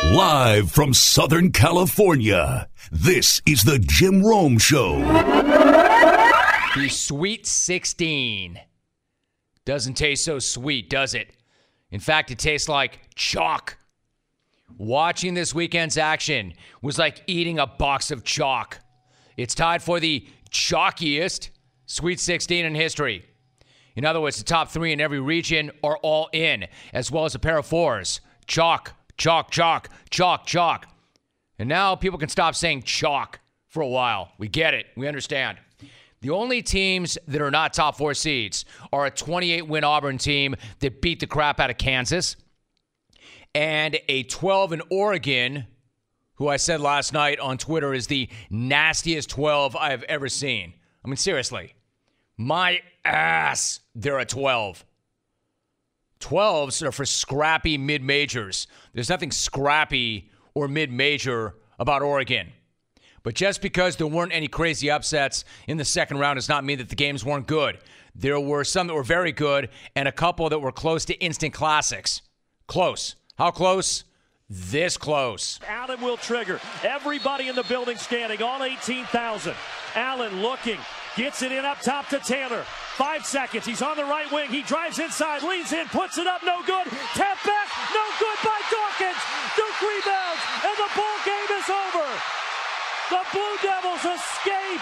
Live from Southern California, this is the Jim Rome Show. The Sweet 16 doesn't taste so sweet, does it? In fact, it tastes like chalk. Watching this weekend's action was like eating a box of chalk. It's tied for the chalkiest Sweet 16 in history. In other words, the top three in every region are all in, as well as a pair of fours. Chalk, chalk, chalk, chalk, chalk. And now people can stop saying chalk for a while. We get it. We understand. The only teams that are not top four seeds are a 28-win Auburn team that beat the crap out of Kansas and a 12 in Oregon, who I said last night on Twitter is the nastiest 12 I have ever seen. I mean, seriously. My ass, they're a 12. 12s are for scrappy mid-majors. There's nothing scrappy or mid-major about Oregon. But just because there weren't any crazy upsets in the second round does not mean that the games weren't good. There were some that were very good and a couple that were close to instant classics. Close. How close? This close. Allen will trigger. Everybody in the building scanning, all 18,000. Allen looking. Gets it in up top to Taylor. 5 seconds. He's on the right wing. He drives inside, leans in, puts it up. No good. Tap back. No good by Dawkins. Duke rebounds, and the ball game is over. The Blue Devils escape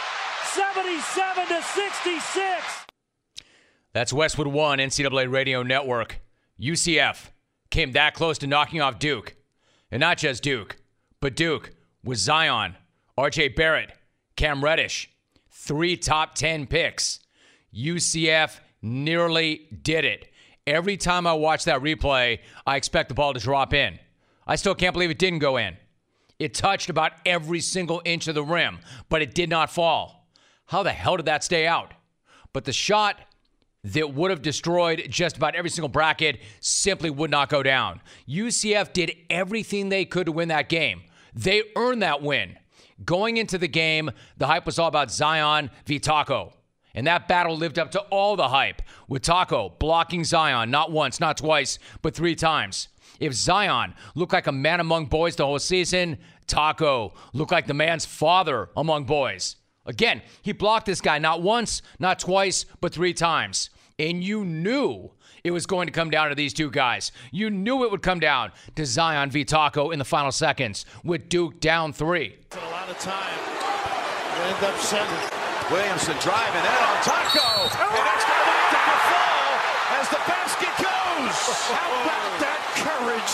77-66. That's Westwood One, NCAA Radio Network. UCF came that close to knocking off Duke. And not just Duke, but Duke with Zion, RJ Barrett, Cam Reddish. 3 top 10 picks. UCF nearly did it. Every time I watch that replay, I expect the ball to drop in. I still can't believe it didn't go in. It touched about every single inch of the rim, but it did not fall. How the hell did that stay out? But the shot that would have destroyed just about every single bracket simply would not go down. UCF did everything they could to win that game. They earned that win. Going into the game, the hype was all about Zion v. Taco. And that battle lived up to all the hype, with Taco blocking Zion not once, not twice, but 3 times. If Zion looked like a man among boys the whole season, Taco looked like the man's father among boys. Again, he blocked this guy not once, not twice, but 3 times. And you knew it was going to come down to these two guys. You knew it would come down to Zion v. Taco in the final seconds, with Duke down 3. A lot of time. They end up sending. Williamson driving in on Taco. And it's going to fall as the basket goes. How about that courage?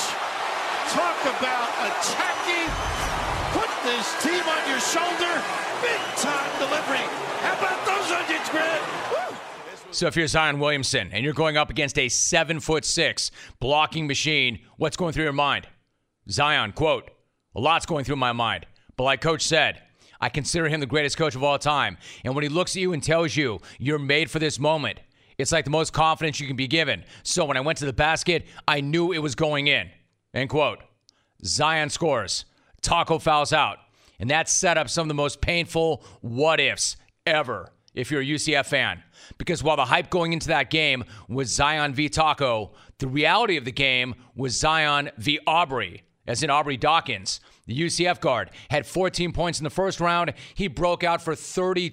Talk about attacking. Put this team on your shoulder. Big time delivery. How about those onions, Greg? Woo! So if you're Zion Williamson and you're going up against a 7'6" blocking machine, what's going through your mind? Zion, quote, "A lot's going through my mind. But like Coach said, I consider him the greatest coach of all time. And when he looks at you and tells you you're made for this moment, it's like the most confidence you can be given. So when I went to the basket, I knew it was going in." End quote. Zion scores. Taco fouls out. And that set up some of the most painful what-ifs ever if you're a UCF fan. Because while the hype going into that game was Zion v. Taco, the reality of the game was Zion v. Aubrey, as in Aubrey Dawkins. The UCF guard had 14 points in the first round. He broke out for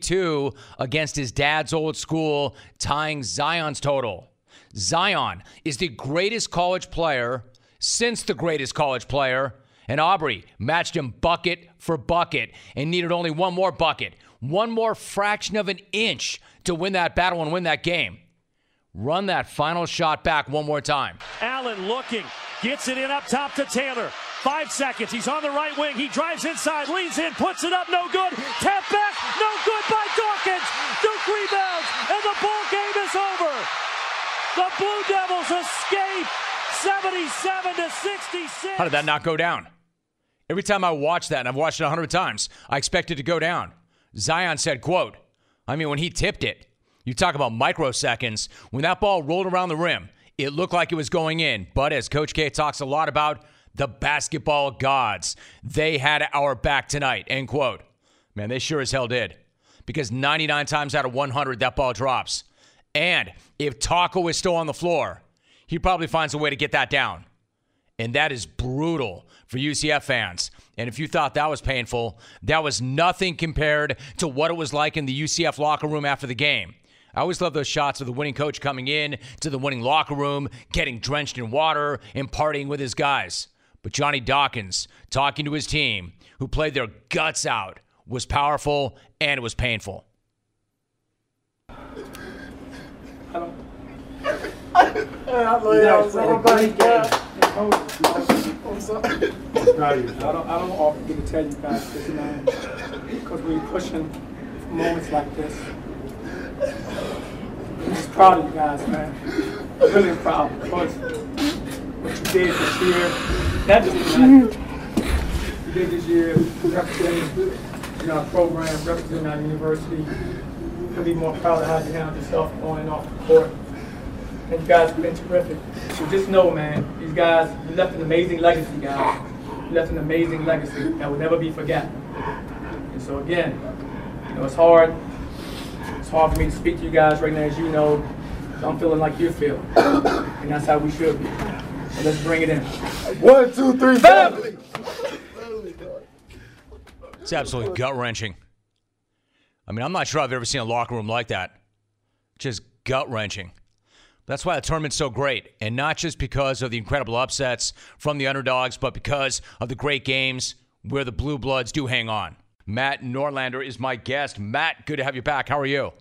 32 against his dad's old school, tying Zion's total. Zion is the greatest college player since the greatest college player, and Aubrey matched him bucket for bucket and needed only one more bucket, one more fraction of an inch to win that battle and win that game. Run that final shot back one more time. Allen looking, gets it in up top to Taylor. 5 seconds, he's on the right wing, he drives inside, leans in, puts it up, no good. Tap back, no good by Dawkins. Duke rebounds, and the ball game is over. The Blue Devils escape 77-66. How did that not go down? Every time I watch that, and I've watched it 100 times, I expect it to go down. Zion said, quote, I mean, when he tipped it, you talk about microseconds. When that ball rolled around the rim, it looked like it was going in. But as Coach K talks a lot about, the basketball gods, they had our back tonight, end quote. Man, they sure as hell did. Because 99 times out of 100, that ball drops. And if Taco is still on the floor, he probably finds a way to get that down. And that is brutal for UCF fans. And if you thought that was painful, that was nothing compared to what it was like in the UCF locker room after the game. I always love those shots of the winning coach coming in to the winning locker room, getting drenched in water, and partying with his guys. But Johnny Dawkins talking to his team, who played their guts out, was powerful and it was painful. I don't often get to tell you guys this, man, because we're pushing moments like this. I'm just proud of you guys, man. I'm really proud because what you did this year, not just tonight, you did this year representing our program, representing our university. Couldn't be more proud of how you handled yourself on and off the court. And you guys have been terrific. So just know, man, these guys, you left an amazing legacy, guys. You left an amazing legacy that will never be forgotten. And so again, it's hard. It's hard for me to speak to you guys right now, as you know. I'm feeling like you feel. And that's how we should be. So let's bring it in. 1, 2, 3, family! It's absolutely gut-wrenching. I mean, I'm not sure I've ever seen a locker room like that. Just gut-wrenching. That's why the tournament's so great, and not just because of the incredible upsets from the underdogs, but because of the great games where the Blue Bloods do hang on. Matt Norlander is my guest. Matt, good to have you back. How are you?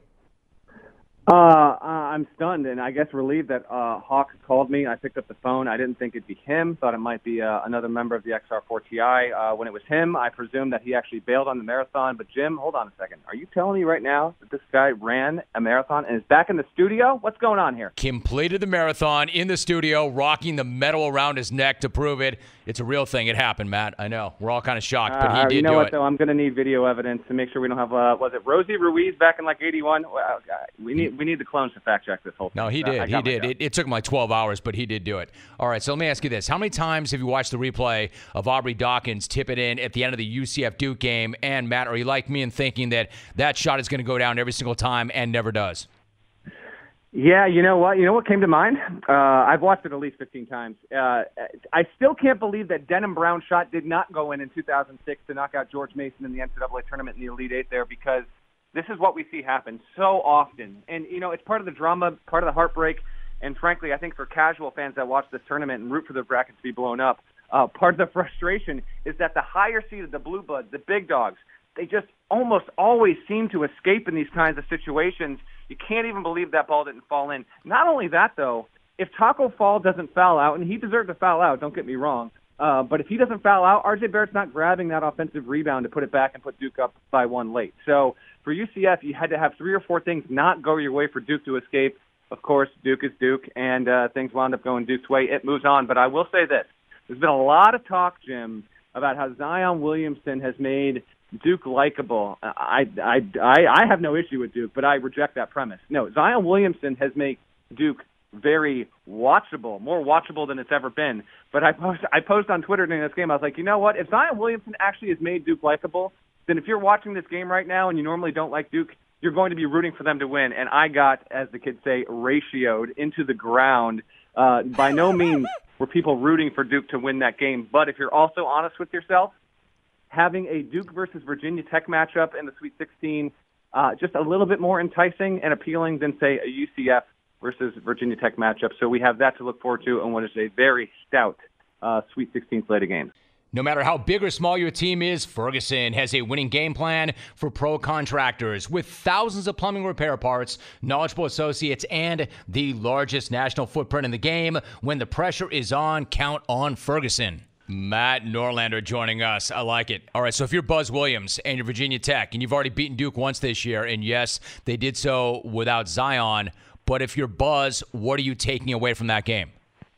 I'm stunned and I guess relieved that Hawk called me. I picked up the phone. I didn't think it'd be him. Thought it might be another member of the XR4TI. When it was him, I presumed that he actually bailed on the marathon. But Jim, hold on a second. Are you telling me right now that this guy ran a marathon and is back in the studio? What's going on here? Completed the marathon in the studio, rocking the medal around his neck to prove it. It's a real thing. It happened, Matt. I know. We're all kind of shocked, but he did do it. You know what, though? I'm going to need video evidence to make sure we don't have, was it Rosie Ruiz back in like 81? Well, we need the clones to fact check this whole thing. No, he did. He did. It took him like 12 hours, but he did do it. All right, so let me ask you this. How many times have you watched the replay of Aubrey Dawkins tip it in at the end of the UCF Duke game? And, Matt, are you like me in thinking that that shot is going to go down every single time and never does? Yeah, you know what? You know what came to mind? I've watched it at least 15 times. I still can't believe that Denham Brown's shot did not go in 2006 to knock out George Mason in the NCAA tournament in the Elite Eight there, because this is what we see happen so often. And, it's part of the drama, part of the heartbreak, and frankly, I think for casual fans that watch this tournament and root for their brackets to be blown up, part of the frustration is that the higher seeded, the Blue Bloods, the big dogs, they just almost always seem to escape in these kinds of situations. You can't even believe that ball didn't fall in. Not only that, though, if Taco Fall doesn't foul out, and he deserved to foul out, don't get me wrong, but if he doesn't foul out, R.J. Barrett's not grabbing that offensive rebound to put it back and put Duke up by one late. So for UCF, you had to have 3 or 4 things not go your way for Duke to escape. Of course, Duke is Duke, and things wound up going Duke's way. It moves on. But I will say this. There's been a lot of talk, Jim, about how Zion Williamson has made Duke likable. I have no issue with Duke, but I reject that premise. No, Zion Williamson has made Duke very watchable, more watchable than it's ever been. But I posted on Twitter during this game, I was like, you know what? If Zion Williamson actually has made Duke likable, then if you're watching this game right now and you normally don't like Duke, you're going to be rooting for them to win. And I got, as the kids say, ratioed into the ground. By no means were people rooting for Duke to win that game. But if you're also honest with yourself, having a Duke versus Virginia Tech matchup in the Sweet 16 just a little bit more enticing and appealing than, say, a UCF versus Virginia Tech matchup. So we have that to look forward to, and what is a very stout Sweet 16 slate of games. No matter how big or small your team is, Ferguson has a winning game plan for pro contractors with thousands of plumbing repair parts, knowledgeable associates, and the largest national footprint in the game. When the pressure is on, count on Ferguson. Matt Norlander joining us. I like it. All right, so if you're Buzz Williams and you're Virginia Tech, and you've already beaten Duke once this year, and yes, they did so without Zion, but if you're Buzz, what are you taking away from that game?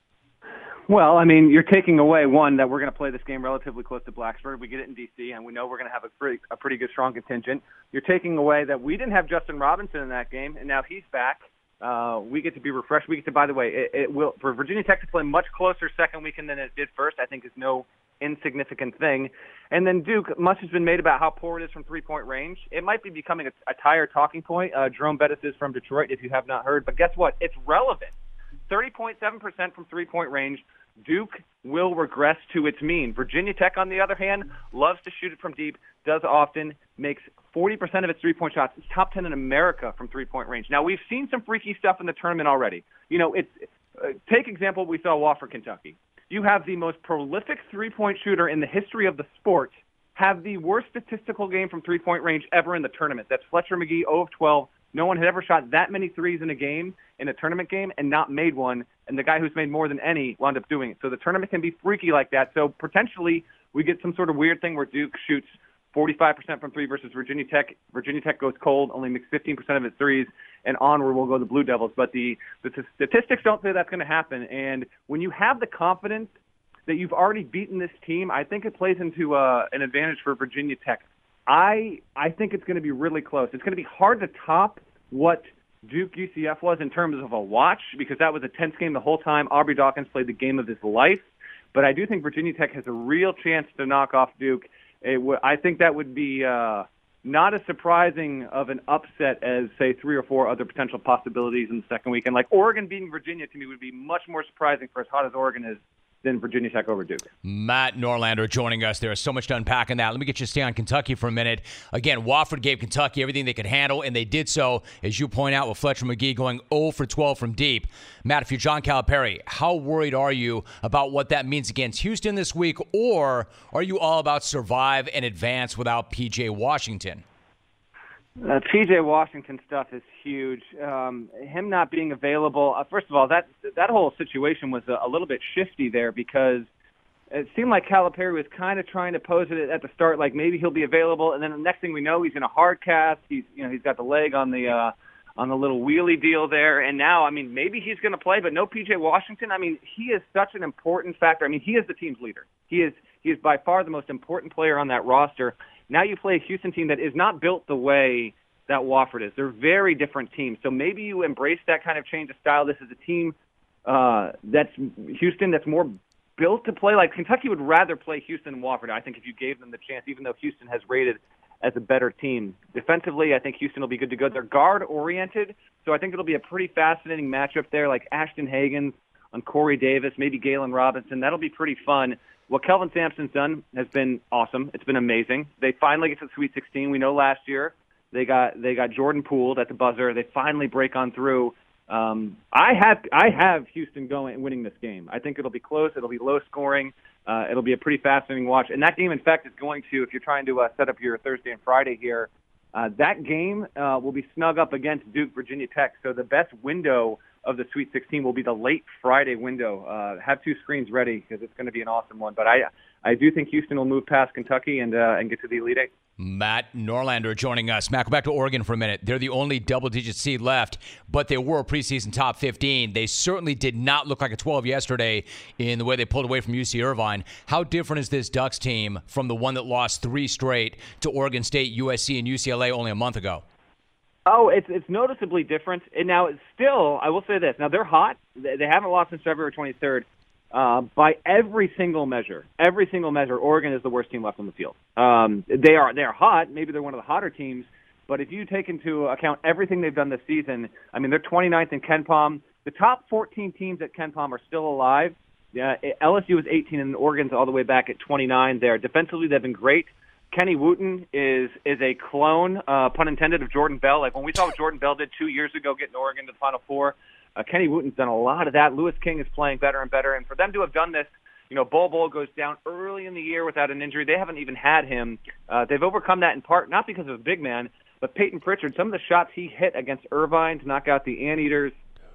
Well, I mean, you're taking away, one, that we're going to play this game relatively close to Blacksburg. We get it in D.C., and we know we're going to have a pretty good, strong contingent. You're taking away that we didn't have Justin Robinson in that game, and now he's back. We get to be refreshed. We get to, by the way, it will, for Virginia Tech to play much closer second weekend than it did first, I think is no insignificant thing. And then Duke, much has been made about how poor it is from three-point range. It might be becoming a tired talking point. Jerome Bettis is from Detroit, if you have not heard. But guess what? It's relevant. 30.7% from three-point range, Duke will regress to its mean. Virginia Tech, on the other hand, loves to shoot it from deep, does often, makes 40% of its three-point shots. It's top 10 in America from three-point range. Now, we've seen some freaky stuff in the tournament already. Take example, we saw Wofford, Kentucky. You have the most prolific three-point shooter in the history of the sport have the worst statistical game from three-point range ever in the tournament. That's Fletcher McGee, 0 of 12. No one had ever shot that many threes in a game, in a tournament game, and not made one. And the guy who's made more than any wound up doing it. So the tournament can be freaky like that. So potentially we get some sort of weird thing where Duke shoots 45% from three versus Virginia Tech. Virginia Tech goes cold, only makes 15% of its threes, and onward will go the Blue Devils. But the statistics don't say that's going to happen. And when you have the confidence that you've already beaten this team, I think it plays into an advantage for Virginia Tech. I think it's going to be really close. It's going to be hard to top what Duke UCF was in terms of a watch, because that was a tense game the whole time. Aubrey Dawkins played the game of his life. But I do think Virginia Tech has a real chance to knock off Duke. I think that would be not as surprising of an upset as, say, 3 or 4 other potential possibilities in the second weekend. Like Oregon beating Virginia to me would be much more surprising for as hot as Oregon is than Virginia Tech over Duke. Matt Norlander joining us. There is so much to unpack in that. Let me get you to stay on Kentucky for a minute. Again, Wofford gave Kentucky everything they could handle, and they did so, as you point out, with Fletcher McGee going 0 for 12 from deep. Matt, if you're John Calipari, how worried are you about what that means against Houston this week, or are you all about survive and advance without P.J. Washington? P.J. Washington stuff is huge. Him not being available, first of all, that whole situation was a little bit shifty there, because it seemed like Calipari was kind of trying to pose it at the start like maybe he'll be available, and then the next thing we know, he's in a hard cast. He's got the leg on the little wheelie deal there, and now, maybe he's going to play, but no P.J. Washington. He is such an important factor. He is the team's leader. He is by far the most important player on that roster. Now you play a Houston team that is not built the way that Wofford is. They're very different teams. So maybe you embrace that kind of change of style. This is a team that's Houston that's more built to play. Like Kentucky would rather play Houston than Wofford, I think, if you gave them the chance, even though Houston has rated as a better team. Defensively, I think Houston will be good to go. They're guard-oriented, so I think it'll be a pretty fascinating matchup there, like Ashton Hagans on Corey Davis, maybe Galen Robinson. That'll be pretty fun. What Kelvin Sampson's done has been awesome. It's been amazing. They finally get to the Sweet 16. We know last year they got Jordan Poole at the buzzer. They finally break on through. I have Houston winning this game. I think it'll be close. It'll be low scoring. It'll be a pretty fascinating watch. And that game, in fact, is going to, if you're trying to set up your Thursday and Friday here, that game will be snug up against Duke, Virginia Tech. So the best window of the Sweet 16 will be the late Friday window. Have 2 screens ready because it's going to be an awesome one. But I do think Houston will move past Kentucky and get to the Elite Eight. Matt Norlander joining us. Matt, go back to Oregon for a minute. They're the only double-digit seed left, but they were a preseason top 15. They certainly did not look like a 12 yesterday in the way they pulled away from UC Irvine. How different is this Ducks team from the one that lost 3 straight to Oregon State, USC, and UCLA only a month ago? Oh, it's noticeably different. And now it's still, I will say this. Now they're hot. They haven't lost since February 23rd. By every single measure, Oregon is the worst team left on the field. They are hot. Maybe they're one of the hotter teams. But if you take into account everything they've done this season, they're 29th in KenPom. The top 14 teams at KenPom are still alive. LSU is 18, and Oregon's all the way back at 29 there. Defensively, they've been great. Kenny Wooten is a clone, pun intended, of Jordan Bell. Like when we saw what Jordan Bell did 2 years ago getting Oregon to the Final Four, Kenny Wooten's done a lot of that. Lewis King is playing better and better. And for them to have done this, Bol goes down early in the year without an injury. They haven't even had him. They've overcome that in part, not because of a big man, but Peyton Pritchard. Some of the shots he hit against Irvine to knock out the Anteaters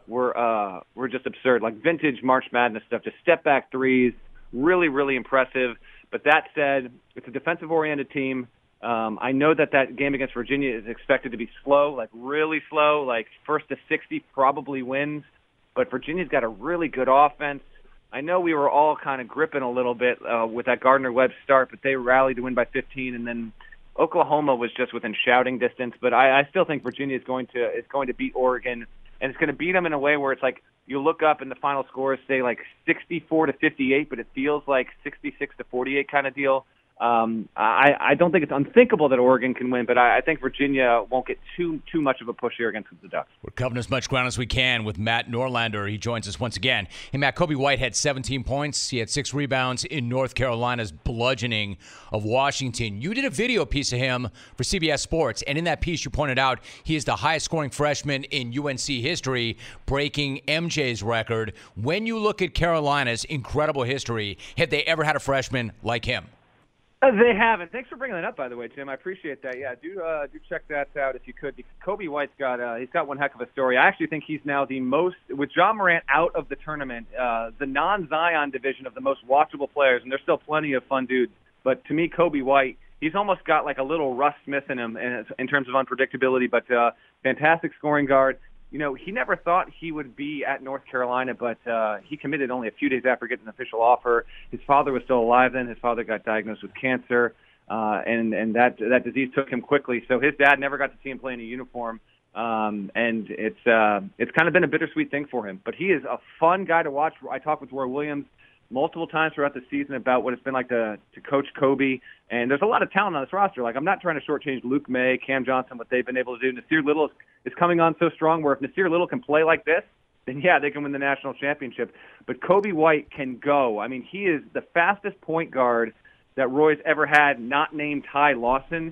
were just absurd, like vintage March Madness stuff, just step-back threes, really, really impressive. But that said, it's a defensive-oriented team. I know that game against Virginia is expected to be slow, like really slow, like first to 60 probably wins. But Virginia's got a really good offense. I know we were all kind of gripping a little bit with that Gardner-Webb start, but they rallied to win by 15, and then Oklahoma was just within shouting distance. But I still think Virginia is going to beat Oregon, and it's going to beat them in a way where it's like you look up and the final scores say like 64-58, but it feels like 66-48 kind of deal. I don't think it's unthinkable that Oregon can win, but I think Virginia won't get too much of a push here against the Ducks. We're covering as much ground as we can with Matt Norlander. He joins us once again. Hey, Matt, Kobe White had 17 points. He had 6 rebounds in North Carolina's bludgeoning of Washington. You did a video piece of him for CBS Sports, and in that piece you pointed out he is the highest-scoring freshman in UNC history, breaking MJ's record. When you look at Carolina's incredible history, have they ever had a freshman like him? They haven't. Thanks for bringing that up, by the way, Tim. I appreciate that. Yeah, do check that out if you could. Because Kobe White's got one heck of a story. I actually think he's now the most, with Ja Morant out of the tournament, the non-Zion division of the most watchable players, and there's still plenty of fun dudes. But to me, Kobe White, he's almost got like a little Russ Smith in him in terms of unpredictability, but fantastic scoring guard. You know, he never thought he would be at North Carolina, but he committed only a few days after getting an official offer. His father was still alive then. His father got diagnosed with cancer, and that disease took him quickly. So his dad never got to see him play in a uniform, and it's kind of been a bittersweet thing for him. But he is a fun guy to watch. I talked with Roy Williams multiple times throughout the season about what it's been like to coach Kobe. And there's a lot of talent on this roster. Like, I'm not trying to shortchange Luke May, Cam Johnson, what they've been able to do. Nasir Little is coming on so strong where if Nasir Little can play like this, then, yeah, they can win the national championship. But Kobe White can go. I mean, he is the fastest point guard that Roy's ever had, not named Ty Lawson.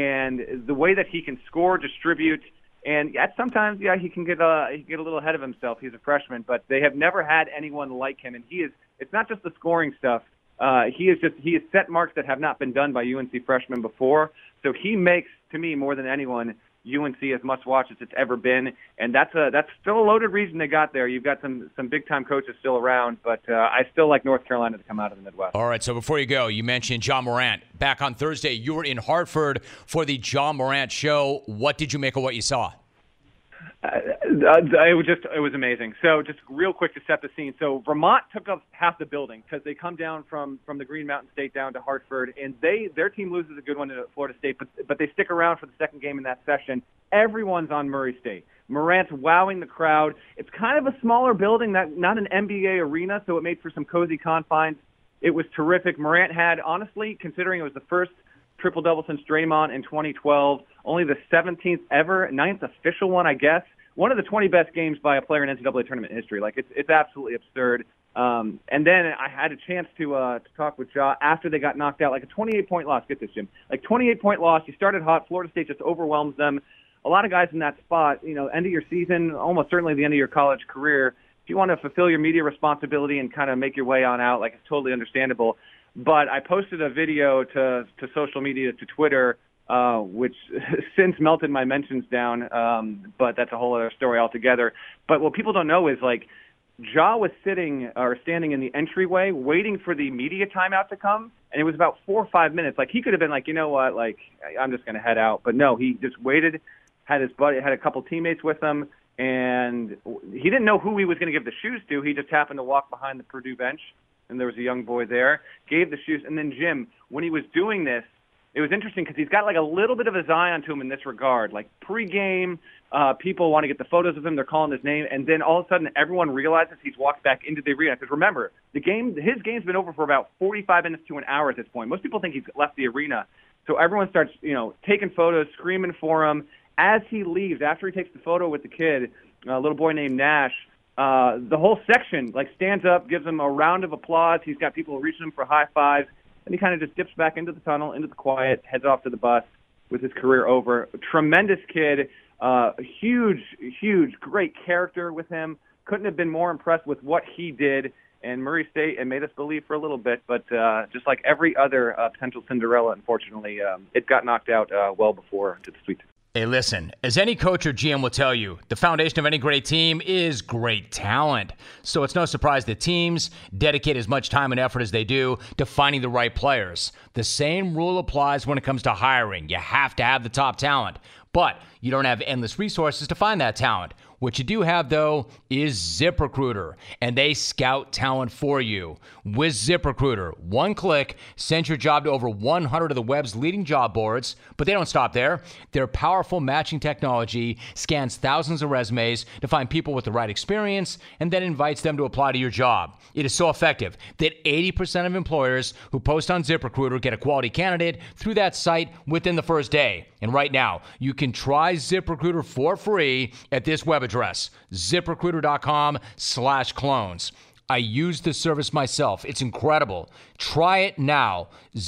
And the way that he can score, distribute, and sometimes, yeah, he can get a little ahead of himself. He's a freshman, but they have never had anyone like him. And it's not just the scoring stuff. He has set marks that have not been done by UNC freshmen before. So he makes, to me, more than anyone, UNC as must-watch as it's ever been. And that's still a loaded reason they got there. You've got some big-time coaches still around, but I still like North Carolina to come out of the Midwest. All right, so before you go, you mentioned Ja Morant. Back on Thursday, you were in Hartford for the Ja Morant show. What did you make of what you saw? It was amazing. So just real quick to set the scene. So Vermont took up half the building because they come down from the Green Mountain State down to Hartford, and their team loses a good one to Florida State, but they stick around for the second game in that session. Everyone's on Murray State. Morant's wowing the crowd. It's kind of a smaller building, not an NBA arena, so it made for some cozy confines. It was terrific. Morant had, honestly, considering it was the first triple-double since Draymond in 2012, only the 17th ever, 9th official one, I guess. One of the 20 best games by a player in NCAA tournament history. Like, it's absolutely absurd. And then I had a chance to talk with Ja after they got knocked out, like a 28-point loss. Get this, Jim. Like, 28-point loss. You started hot. Florida State just overwhelms them. A lot of guys in that spot, you know, end of your season, almost certainly the end of your college career. If you want to fulfill your media responsibility and kind of make your way on out, like, it's totally understandable. But I posted a video to social media, to Twitter, which since melted my mentions down, but that's a whole other story altogether. But what people don't know is, like, Ja was standing in the entryway waiting for the media timeout to come, and it was about 4 or 5 minutes. Like, he could have been like, you know what, like, I'm just going to head out. But no, he just waited, had a couple teammates with him, and he didn't know who he was going to give the shoes to. He just happened to walk behind the Purdue bench, and there was a young boy there, gave the shoes. And then, Jim, when he was doing this, it was interesting because he's got like a little bit of a Zion to him in this regard. Like, pregame, people want to get the photos of him. They're calling his name. And then all of a sudden, everyone realizes he's walked back into the arena. Because remember, his game's been over for about 45 minutes to an hour at this point. Most people think he's left the arena. So everyone starts, taking photos, screaming for him. As he leaves, after he takes the photo with the kid, a little boy named Nash, the whole section stands up, gives him a round of applause. He's got people reaching him for high fives. And he kind of just dips back into the tunnel, into the quiet, heads off to the bus with his career over. Tremendous kid, huge, great character with him. Couldn't have been more impressed with what he did. And Murray State, and made us believe for a little bit, but just like every other potential Cinderella, unfortunately, it got knocked out well before to the Sweet 16. Hey, listen, as any coach or GM will tell you, the foundation of any great team is great talent. So it's no surprise that teams dedicate as much time and effort as they do to finding the right players. The same rule applies when it comes to hiring. You have to have the top talent, but you don't have endless resources to find that talent. What you do have, though, is ZipRecruiter, and they scout talent for you. With ZipRecruiter, one click sends your job to over 100 of the web's leading job boards, but they don't stop there. Their powerful matching technology scans thousands of resumes to find people with the right experience and then invites them to apply to your job. It is so effective that 80% of employers who post on ZipRecruiter get a quality candidate through that site within the first day. And right now, you can try ZipRecruiter for free at this web address, ZipRecruiter.com/clones. I use the service myself. It's incredible. Try it now.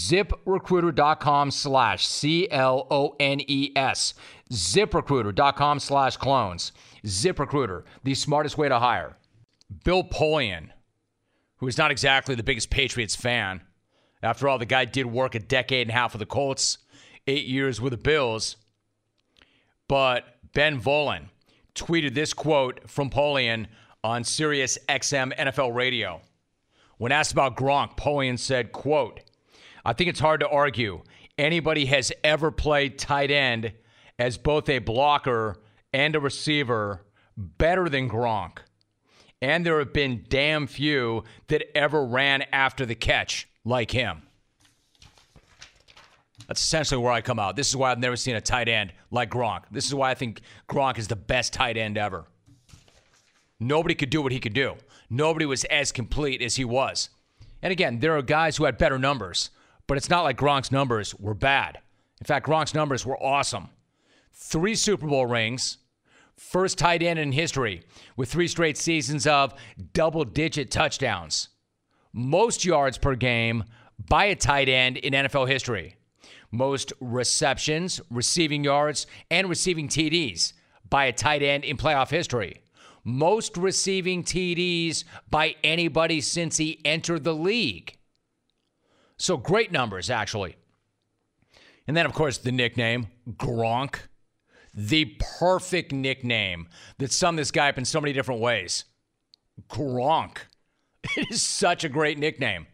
ZipRecruiter.com/CLONES. ZipRecruiter.com/clones. ZipRecruiter, the smartest way to hire. Bill Polian, who is not exactly the biggest Patriots fan. After all, the guy did work a decade and a half with the Colts, 8 years with the Bills. But Ben Volin tweeted this quote from Polian on Sirius XM NFL radio. When asked about Gronk, Polian said, quote, "I think it's hard to argue anybody has ever played tight end as both a blocker and a receiver better than Gronk. And there have been damn few that ever ran after the catch like him." That's essentially where I come out. This is why I've never seen a tight end like Gronk. This is why I think Gronk is the best tight end ever. Nobody could do what he could do. Nobody was as complete as he was. And again, there are guys who had better numbers, but it's not like Gronk's numbers were bad. In fact, Gronk's numbers were awesome. 3 Super Bowl rings, first tight end in history with 3 straight seasons of double-digit touchdowns. Most yards per game by a tight end in NFL history. Most receptions, receiving yards, and receiving TDs by a tight end in playoff history. Most receiving TDs by anybody since he entered the league. So great numbers, actually. And then, of course, the nickname, Gronk. The perfect nickname that summed this guy up in so many different ways. Gronk. It is such a great nickname.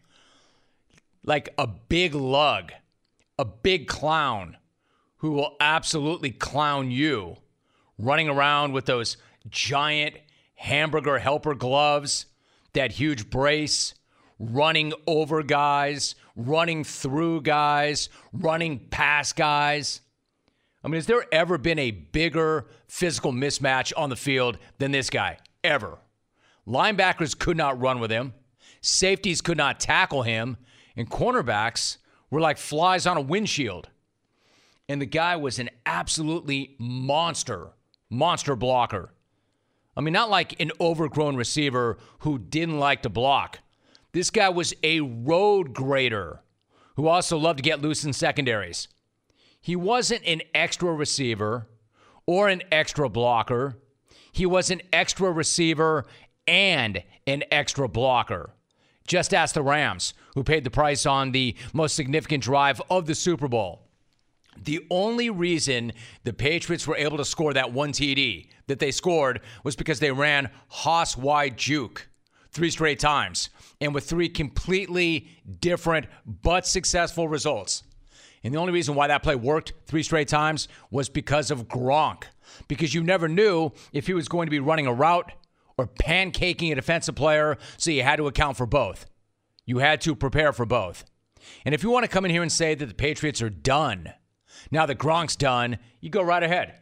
Like a big lug. A big clown who will absolutely clown you. Running around with those giant hamburger helper gloves, that huge brace, running over guys, running through guys, running past guys. I mean, has there ever been a bigger physical mismatch on the field than this guy? Ever. Linebackers could not run with him. Safeties could not tackle him. And cornerbacks were like flies on a windshield. And the guy was an absolutely monster blocker. I mean, not like an overgrown receiver who didn't like to block. This guy was a road grader who also loved to get loose in secondaries. He wasn't an extra receiver or an extra blocker. He was an extra receiver and an extra blocker. Just ask the Rams, who paid the price on the most significant drive of the Super Bowl. The only reason the Patriots were able to score that one TD that they scored was because they ran Haas wide juke 3 straight times and with 3 completely different but successful results. And the only reason why that play worked 3 straight times was because of Gronk. Because you never knew if he was going to be running a route or pancaking a defensive player, so you had to account for both. You had to prepare for both. And if you want to come in here and say that the Patriots are done, now that Gronk's done, you go right ahead.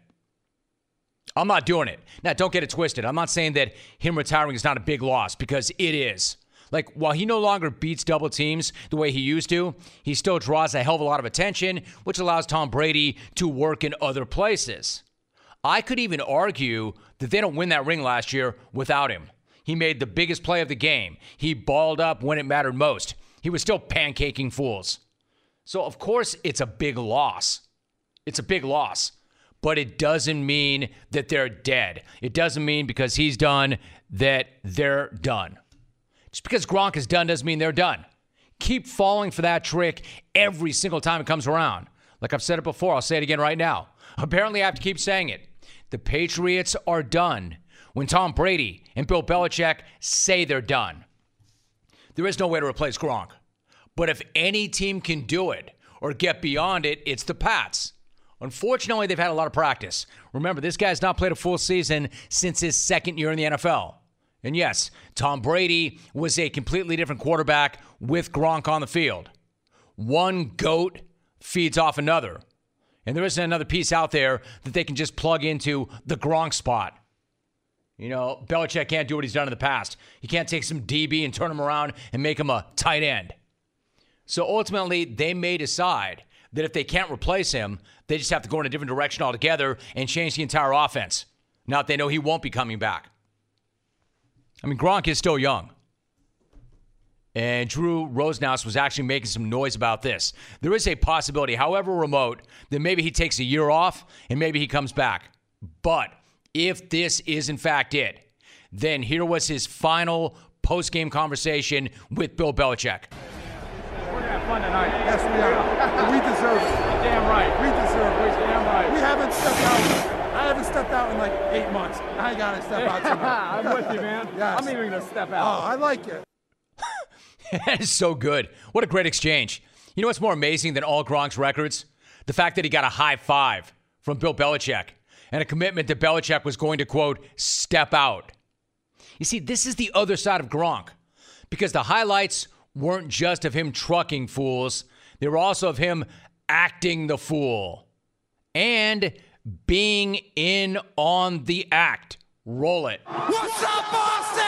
I'm not doing it. Now, don't get it twisted. I'm not saying that him retiring is not a big loss, because it is. Like, while he no longer beats double teams the way he used to, he still draws a hell of a lot of attention, which allows Tom Brady to work in other places. I could even argue that they don't win that ring last year without him. He made the biggest play of the game. He balled up when it mattered most. He was still pancaking fools. So, of course, it's a big loss. It's a big loss. But it doesn't mean that they're dead. It doesn't mean because he's done that they're done. Just because Gronk is done doesn't mean they're done. Keep falling for that trick every single time it comes around. Like I've said it before, I'll say it again right now. Apparently, I have to keep saying it. The Patriots are done when Tom Brady and Bill Belichick say they're done. There is no way to replace Gronk. But if any team can do it or get beyond it, it's the Pats. Unfortunately, they've had a lot of practice. Remember, this guy's not played a full season since his second year in the NFL. And yes, Tom Brady was a completely different quarterback with Gronk on the field. One goat feeds off another. And there isn't another piece out there that they can just plug into the Gronk spot. You know, Belichick can't do what he's done in the past. He can't take some DB and turn him around and make him a tight end. So ultimately, they may decide that if they can't replace him, they just have to go in a different direction altogether and change the entire offense. Now that they know he won't be coming back. I mean, Gronk is still young. And Drew Rosenhaus was actually making some noise about this. There is a possibility, however remote, that maybe he takes a year off and maybe he comes back. But if this is in fact it, then here was his final post-game conversation with Bill Belichick. We're going to have fun tonight. Yes, we are. We deserve it. Damn right. We deserve it. Damn right. We haven't stepped out. I haven't stepped out in like 8 months. I got to step out tonight. I'm with you, man. Yes. I'm even going to step out. Oh, I like it. That is so good. What a great exchange. You know what's more amazing than all Gronk's records? The fact that he got a high five from Bill Belichick and a commitment that Belichick was going to, quote, step out. You see, this is the other side of Gronk because the highlights weren't just of him trucking fools. They were also of him acting the fool and being in on the act. Roll it. What's up, Boston?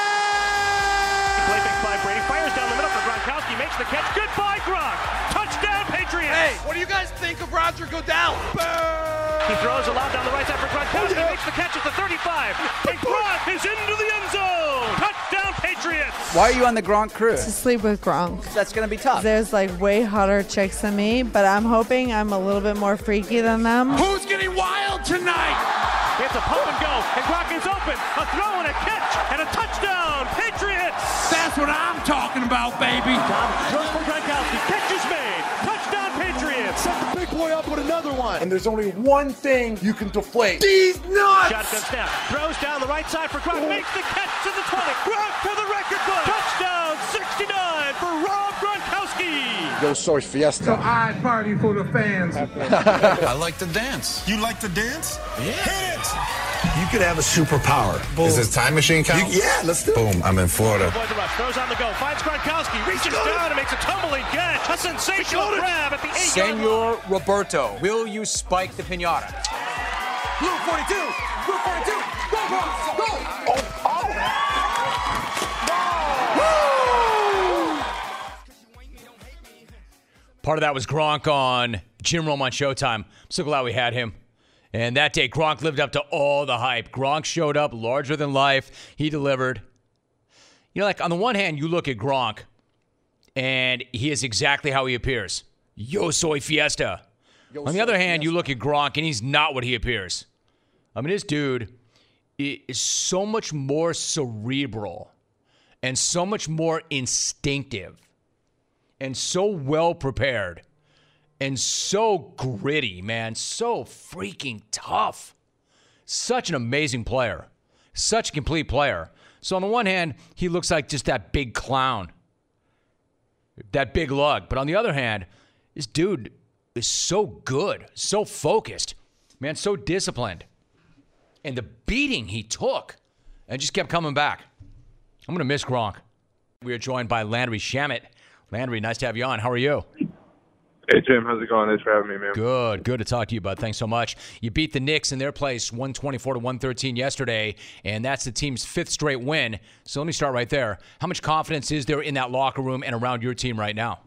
Play fake by Brady. Fires down the middle for Gronkowski. Makes the catch. Goodbye, Gronk. Touchdown, Patriots. Hey, what do you guys think of Roger Goodell? He throws a lob down the right side for Gronkowski. Makes the catch at the 35. And Gronk is into the end zone. Touchdown, Patriots. Why are you on the Gronk crew? To sleep with Gronk. That's going to be tough. There's like way hotter chicks than me, but I'm hoping I'm a little bit more freaky than them. Who's getting wild tonight? It's a pump and go. And Gronk is open. A throw and a catch. And a touchdown, Patriots. That's what I'm talking about, baby. Throws for Gronkowski. Catch is made. Touchdown, Patriots. Set the big boy up with another one. And there's only one thing you can deflate. These nuts! Shotgun snap. Throws down the right side for Gronk. Makes the catch to the 20. Gronk for the record book. Touchdown 69 for Rob Gronkowski. Yo soy fiesta. So I party for the fans. I like to dance. You like to dance? Yeah. Hit it! You could have a superpower. Boom. Is this time machine count? Yeah, let's do it. Boom, I'm in Florida. Avoid the rush. Throws on the go. Finds Gronkowski. Reaches down and makes a tumbling catch. A sensational grab at the 8-yard line. Senor Roberto, will you spike the pinata? Blue 42. Blue 42. Go, Bronx. Go. Part of that was Gronk on Jim Rome on Showtime. I'm so glad we had him. And that day, Gronk lived up to all the hype. Gronk showed up larger than life. He delivered. You know, like on the one hand, you look at Gronk, and he is exactly how he appears. Yo soy fiesta. On the other hand, you look at Gronk, and he's not what he appears. I mean, this dude is so much more cerebral and so much more instinctive and so well prepared and so gritty, man. So freaking tough. Such an amazing player. Such a complete player. So on the one hand, he looks like just that big clown. That big lug. But on the other hand, this dude is so good. So focused. Man, so disciplined. And the beating he took and just kept coming back. I'm going to miss Gronk. We are joined by Landry Shamet. Landry, nice to have you on. How are you? Hey, Jim. How's it going? Thanks for having me, man. Good. Good to talk to you, bud. Thanks so much. You beat the Knicks in their place 124-113 yesterday, and that's the team's 5th straight win. So let me start right there. How much confidence is there in that locker room and around your team right now?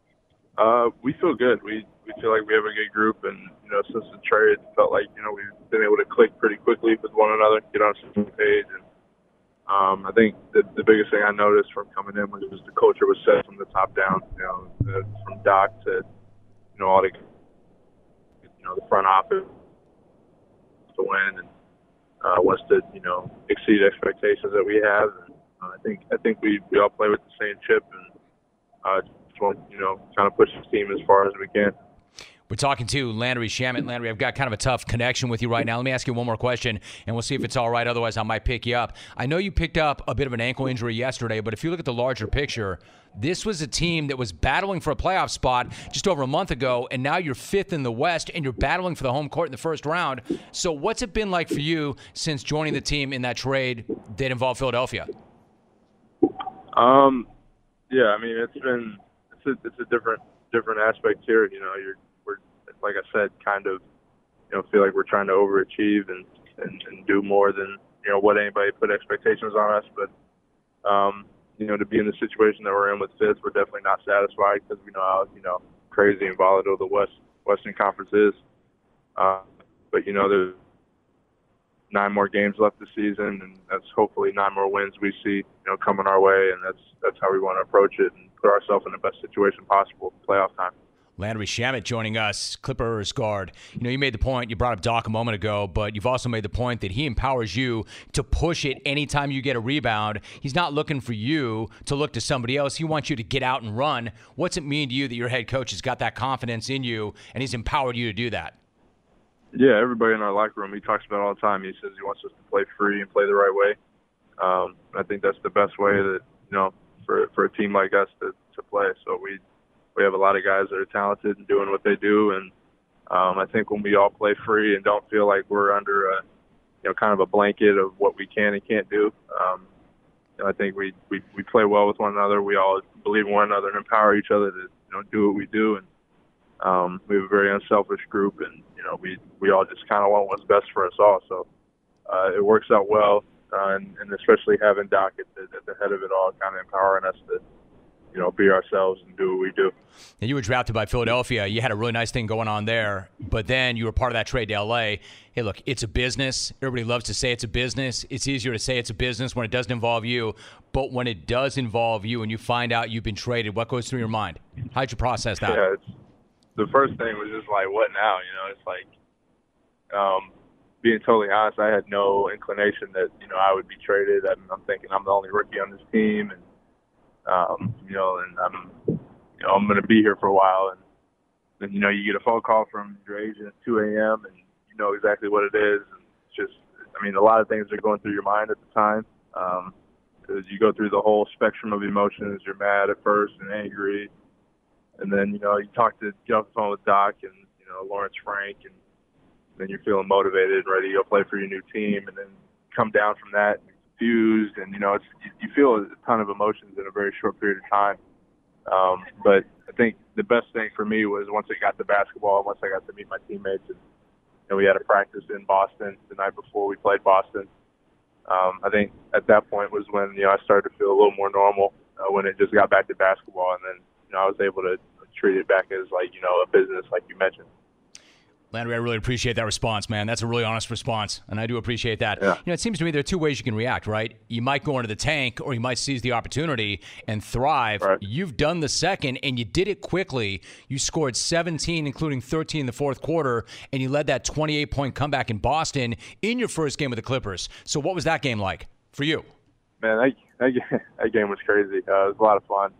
We feel good. We feel like we have a good group, and, since the trade, it felt like, we've been able to click pretty quickly with one another, get on the same page. And I think the biggest thing I noticed from coming in was the culture was set from the top down, from Doc to, all the, the front office to win and wants to, exceed expectations that we have. And I think we all play with the same chip and just want, kind of push the team as far as we can. We're talking to Landry Shamet. Landry, I've got kind of a tough connection with you right now. Let me ask you one more question, and we'll see if it's all right. Otherwise, I might pick you up. I know you picked up a bit of an ankle injury yesterday, but if you look at the larger picture, This was a team that was battling for a playoff spot just over a month ago, and now you're 5th in the West, and you're battling for the home court in the first round. So what's it been like for you since joining the team in that trade that involved Philadelphia? Yeah, I mean, it's a different aspect here. You know, we're like I said, kind of, you know, feel like we're trying to overachieve and do more than, you know, what anybody put expectations on us. But, you know, to be in the situation that we're in with fifth, we're definitely not satisfied because we know how, you know, crazy and volatile the Western Conference is. But, you know, there's 9 more games left this season, and that's hopefully 9 more wins we see, you know, coming our way, and that's how we want to approach it and put ourselves in the best situation possible playoff time. Landry Shamet joining us, Clippers guard. You know, you made the point, you brought up Doc a moment ago, but you've also made the point that he empowers you to push it anytime you get a rebound. He's not looking for you to look to somebody else. He wants you to get out and run. What's it mean to you that your head coach has got that confidence in you and he's empowered you to do that? Yeah, everybody in our locker room, he talks about it all the time. He says he wants us to play free and play the right way. I think that's the best way that, you know, for a team like us to play. So we have a lot of guys that are talented and doing what they do. And I think when we all play free and don't feel like we're under a, you know, kind of a blanket of what we can and can't do, you know, I think we play well with one another. We all believe in one another and empower each other to, you know, do what we do. And we have a very unselfish group, and, you know, we all just kind of want what's best for us all. So it works out well, and especially having Doc at the head of it all, kind of empowering us to, you know, be ourselves and do what we do. Now, you were drafted by Philadelphia. You had a really nice thing going on there, but then you were part of that trade to L.A. Hey, look, it's a business. Everybody loves to say it's a business. It's easier to say it's a business when it doesn't involve you, but when it does involve you and you find out you've been traded, what goes through your mind? How'd you process that? Yeah, the first thing was just like, what now? You know, it's like, being totally honest, I had no inclination that, you know, I would be traded. I'm thinking I'm the only rookie on this team, and you know, and I'm going to be here for a while. And then, you know, you get a phone call from your agent at 2 a.m. and you know exactly what it is. And it's just, I mean, a lot of things are going through your mind at the time. Because you go through the whole spectrum of emotions. You're mad at first and angry. And then, you know, you get off the phone with Doc and, you know, Lawrence Frank, and then you're feeling motivated and ready to go play for your new team. And then come down from that and confused, and, you know, you feel a ton of emotions in a very short period of time. But I think the best thing for me was once I got to basketball, once I got to meet my teammates, and, you know, we had a practice in Boston the night before we played Boston. I think at that point was when, you know, I started to feel a little more normal when it just got back to basketball, and then, you know, I was able to treat it back as, like, you know, a business, like you mentioned. Landry, I really appreciate that response, man. That's a really honest response, and I do appreciate that. Yeah. You know, it seems to me there are 2 ways you can react, right? You might go into the tank, or you might seize the opportunity and thrive. Right. You've done the second, and you did it quickly. You scored 17, including 13 in the fourth quarter, and you led that 28-point comeback in Boston in your first game with the Clippers. So what was that game like for you? Man, that game was crazy. It was a lot of fun.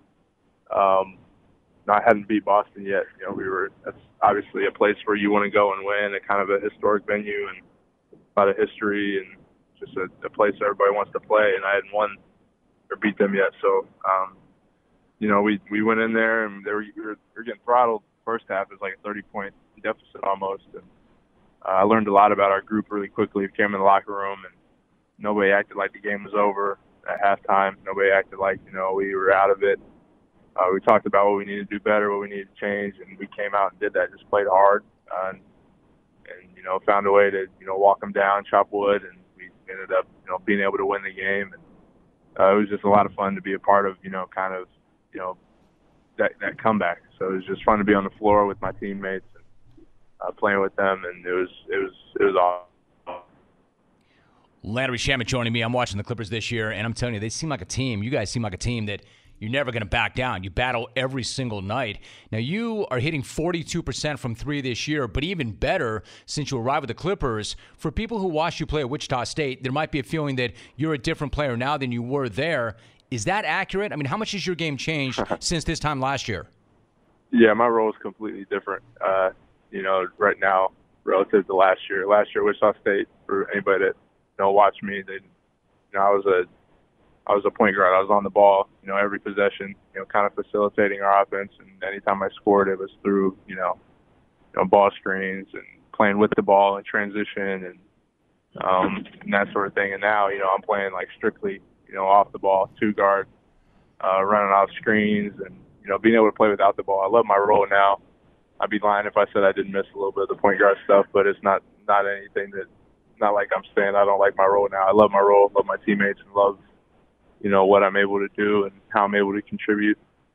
I hadn't beat Boston yet. You know, that's obviously a place where you want to go and win, a kind of a historic venue and a lot of history, and just a place everybody wants to play. And I hadn't won or beat them yet. So, you know, we went in there and we were getting throttled. First half, it was like a 30-point deficit almost. And I learned a lot about our group really quickly. We came in the locker room, and nobody acted like the game was over at halftime. Nobody acted like, you know, we were out of it. We talked about what we needed to do better, what we needed to change, and we came out and did that. Just played hard, and you know, found a way to, you know, walk them down, chop wood, and we ended up, you know, being able to win the game. And it was just a lot of fun to be a part of, you know, kind of, you know, that comeback. So it was just fun to be on the floor with my teammates and playing with them, and it was awesome. Landry Shamet joining me. I'm watching the Clippers this year, and I'm telling you, they seem like a team. You guys seem like a team that you're never going to back down. You battle every single night. Now, you are hitting 42% from 3 this year, but even better since you arrived with the Clippers. For people who watched you play at Wichita State, there might be a feeling that you're a different player now than you were there. Is that accurate? I mean, how much has your game changed since this time last year? Yeah, my role is completely different, you know, right now relative to last year. Last year, Wichita State, for anybody that don't watch me, I I was a point guard. I was on the ball, every possession, kind of facilitating our offense. And anytime I scored, it was through, ball screens and playing with the ball and transition and that sort of thing. And now, I'm playing like strictly, off the ball, 2-guard, running off screens and, being able to play without the ball. I love my role now. I'd be lying if I said I didn't miss a little bit of the point guard stuff, but it's not anything that, not like I'm saying I don't like my role now. I love my role, love my teammates, and love, what I'm able to do and how I'm able to contribute.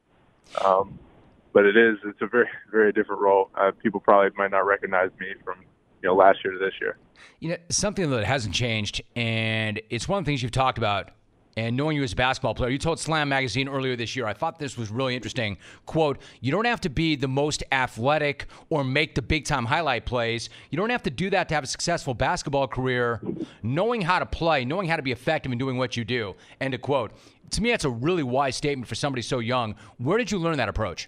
But it's a very, very different role. People probably might not recognize me from, last year to this year. Something that hasn't changed, and it's one of the things you've talked about, and knowing you as a basketball player, you told Slam Magazine earlier this year, I thought this was really interesting, quote, you don't have to be the most athletic or make the big-time highlight plays. You don't have to do that to have a successful basketball career. Knowing how to play, knowing how to be effective in doing what you do, end of quote. To me, that's a really wise statement for somebody so young. Where did you learn that approach?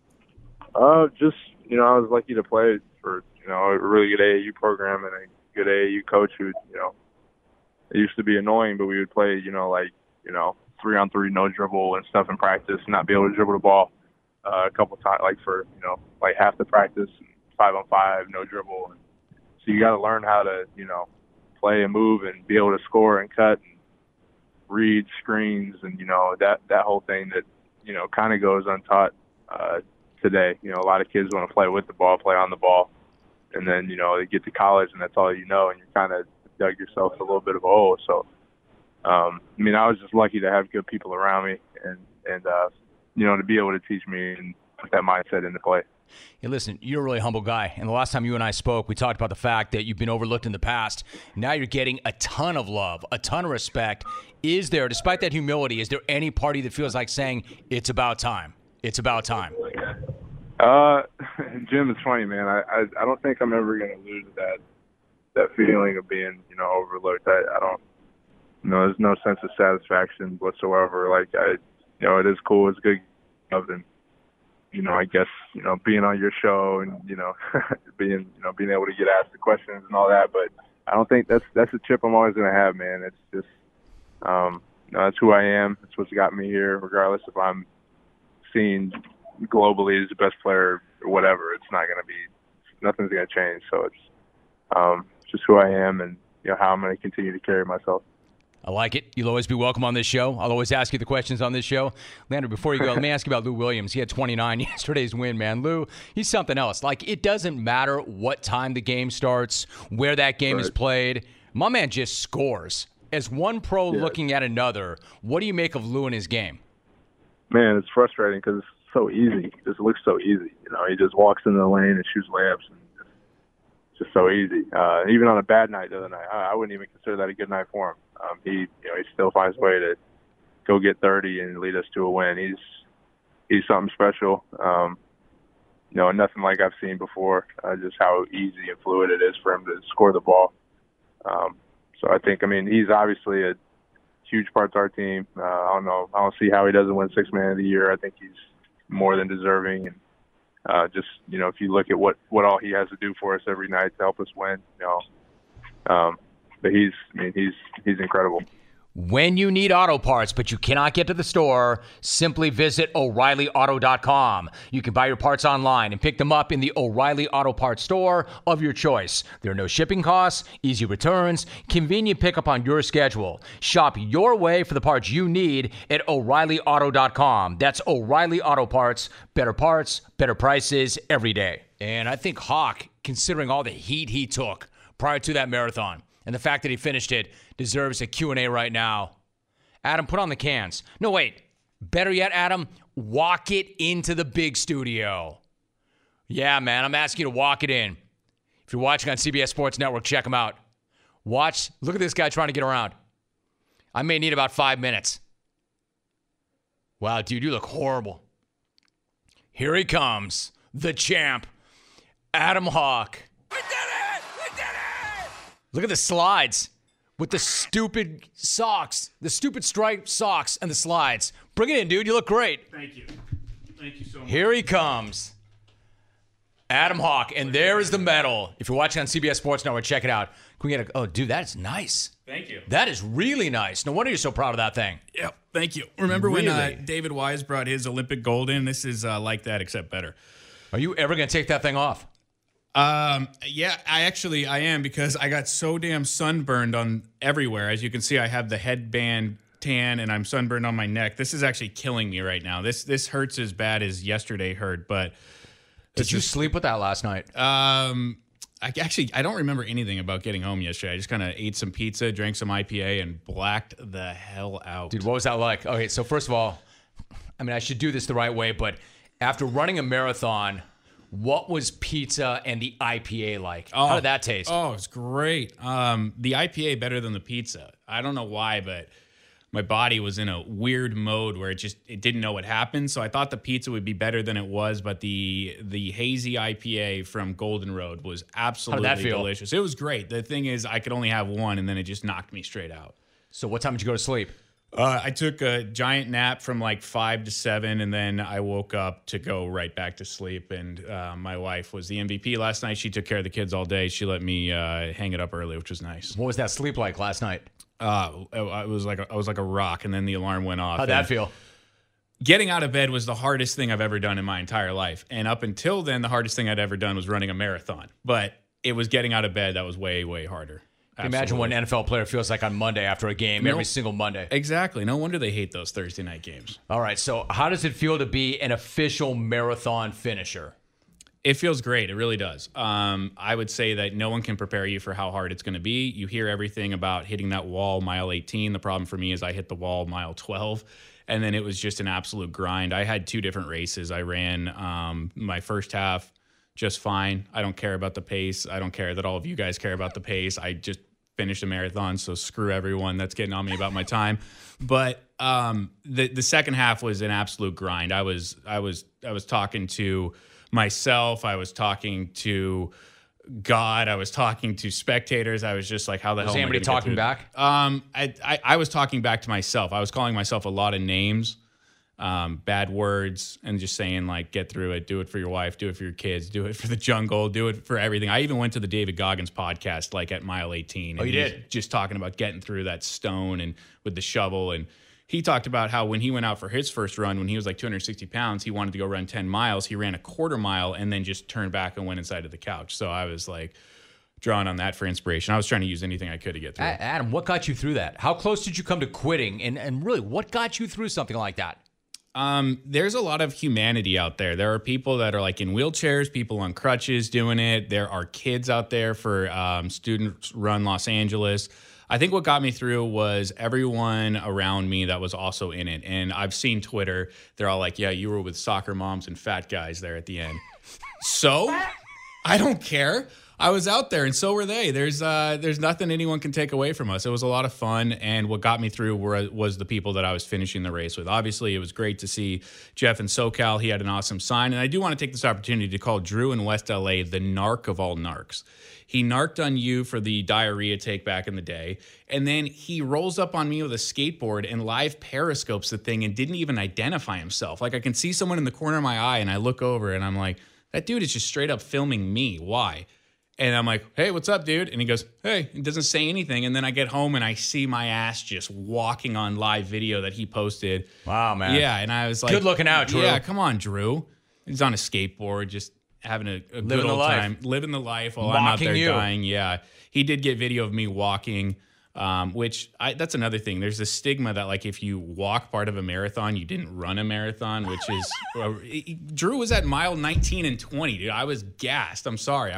Just, I was lucky to play for, a really good AAU program and a good AAU coach who, it used to be annoying, but we would play, 3-on-3 no dribble and stuff in practice, and not be able to dribble the ball a couple times, like for, half the practice, 5-on-5, no dribble. And so you got to learn how to, play and move and be able to score and cut and read screens and, that whole thing that, kind of goes untaught today. A lot of kids want to play with the ball, play on the ball, and then, they get to college and that's all and you kind of dug yourself a little bit of a hole. So, I was just lucky to have good people around me and to be able to teach me and put that mindset into play. Hey, listen, you're a really humble guy. And the last time you and I spoke, we talked about the fact that you've been overlooked in the past. Now you're getting a ton of love, a ton of respect. Is there, despite that humility, is there any party that feels like saying, it's about time? It's about time. Jim, it's funny, man. I don't think I'm ever going to lose that feeling of being, overlooked. I don't, there's no sense of satisfaction whatsoever. Like, it is cool. It's good. And, I guess, being on your show and, being able to get asked the questions and all that. But I don't think that's a chip I'm always going to have, man. It's just, that's who I am. It's what's got me here, regardless if I'm seen globally as the best player or whatever. It's not going to be, nothing's going to change. So it's just who I am and, how I'm going to continue to carry myself. I like it. You'll always be welcome on this show. I'll always ask you the questions on this show. Landry, before you go, let me ask you about Lou Williams. He had 29 yesterday's win, man. Lou, he's something else. Like, it doesn't matter what time the game starts, where that game is played. My man just scores. As one pro looking at another, what do you make of Lou and his game? Man, it's frustrating because it's so easy. It just looks so easy. He just walks into the lane and shoots layups. And it's just so easy. Even on a bad night the other night, I wouldn't even consider that a good night for him. He still finds a way to go get 30 and lead us to a win. He's something special. Nothing like I've seen before. Just how easy and fluid it is for him to score the ball. So I think, he's obviously a huge part to our team. I don't know. I don't see how he doesn't win Sixth Man of the Year. I think he's more than deserving. And if you look at what all he has to do for us every night to help us win, but he's incredible. When you need auto parts but you cannot get to the store, simply visit O'ReillyAuto.com. You can buy your parts online and pick them up in the O'Reilly Auto Parts store of your choice. There are no shipping costs, easy returns, convenient pickup on your schedule. Shop your way for the parts you need at O'ReillyAuto.com. That's O'Reilly Auto Parts. Better parts, better prices every day. And I think Hawk, considering all the heat he took prior to that marathon, and the fact that he finished it, deserves a Q&A right now. Adam, put on the cans. No, wait. Better yet, Adam, walk it into the big studio. Yeah, man, I'm asking you to walk it in. If you're watching on CBS Sports Network, check him out. Look at this guy trying to get around. I may need about 5 minutes. Wow, dude, you look horrible. Here he comes, the champ, Adam Hawk. Look at the slides with the stupid socks, the stupid striped socks and the slides. Bring it in, dude. You look great. Thank you. Thank you so much. Here he comes. Adam Hawk, and there is the medal. If you're watching on CBS Sports Network, check it out. Can we get oh, dude, that's nice. Thank you. That is really nice. No wonder you're so proud of that thing. Yep, thank you. Remember Really? when David Wise brought his Olympic gold in? This is like that, except better. Are you ever going to take that thing off? Yeah, I am, because I got so damn sunburned on everywhere. As you can see, I have the headband tan and I'm sunburned on my neck. This is actually killing me right now. This hurts as bad as yesterday hurt, but Did you sleep with that last night? I don't remember anything about getting home yesterday. I just kind of ate some pizza, drank some IPA, and blacked the hell out. Dude, what was that like? Okay, so first of all, I mean, I should do this the right way, but after running a marathon, what was pizza and the IPA like? How did that taste? Oh, it's great. The IPA better than the pizza. I don't know why, but my body was in a weird mode where it didn't know what happened. So I thought the pizza would be better than it was, but the hazy IPA from Golden Road was absolutely delicious. It was great. The thing is, I could only have one, and then it just knocked me straight out. So what time did you go to sleep? I took a giant nap from like 5 to 7, and then I woke up to go right back to sleep. And my wife was the MVP last night. She took care of the kids all day. She let me hang it up early, which was nice. What was that sleep like last night? I was like a rock, and then the alarm went off. How'd that feel? Getting out of bed was the hardest thing I've ever done in my entire life. And up until then, the hardest thing I'd ever done was running a marathon. But it was getting out of bed that was way, way harder. Imagine what an NFL player feels like on Monday after a game, every single Monday. Exactly. No wonder they hate those Thursday night games. All right, so how does it feel to be an official marathon finisher? It feels great. It really does. I would say that no one can prepare you for how hard it's going to be. You hear everything about hitting that wall mile 18. The problem for me is I hit the wall mile 12, and then it was just an absolute grind. I had 2 different races. I ran my first half just fine. I don't care about the pace. I don't care that all of you guys care about the pace. I just finished a marathon, so screw everyone that's getting on me about my time. But the second half was an absolute grind. I was talking to myself. I was talking to God. I was talking to spectators. I was just like, how the hell am I anybody talking back? I was talking back to myself. I was calling myself a lot of names, bad words, and just saying, like, get through it. Do it for your wife. Do it for your kids. Do it for the jungle. Do it for everything. I even went to the David Goggins podcast, like, at mile 18. Oh, you did? Just talking about getting through that stone and with the shovel. And he talked about how when he went out for his first run, when he was like 260 pounds, he wanted to go run 10 miles. He ran a quarter mile and then just turned back and went inside of the couch. So I was like drawing on that for inspiration. I was trying to use anything I could to get through. Adam, what got you through that? How close did you come to quitting? And really, what got you through something like that? There's a lot of humanity out there. There are people that are like in wheelchairs, people on crutches doing it. There are kids out there for Students Run Los Angeles. I think what got me through was everyone around me that was also in it. And I've seen Twitter. They're all like, yeah, you were with soccer moms and fat guys there at the end. So I don't care. I was out there, and so were they. There's nothing anyone can take away from us. It was a lot of fun, and what got me through was the people that I was finishing the race with. Obviously, it was great to see Jeff in SoCal. He had an awesome sign, and I do want to take this opportunity to call Drew in West LA the narc of all narcs. He narked on you for the diarrhea take back in the day, and then he rolls up on me with a skateboard and live periscopes the thing and didn't even identify himself. Like, I can see someone in the corner of my eye, and I look over, and I'm like, that dude is just straight up filming me. Why? And I'm like, hey, what's up, dude? And he goes, hey, he doesn't say anything. And then I get home and I see my ass just walking on live video that he posted. Wow, man. Yeah, and I was like, good looking out, Drew. Yeah, come on, Drew. He's on a skateboard, just having a good old time. Living the life while I'm out there dying. Yeah, he did get video of me walking, which that's another thing. There's this stigma that, like, if you walk part of a marathon, you didn't run a marathon, which is Drew was at mile 19 and 20, dude. I was gassed. I'm sorry.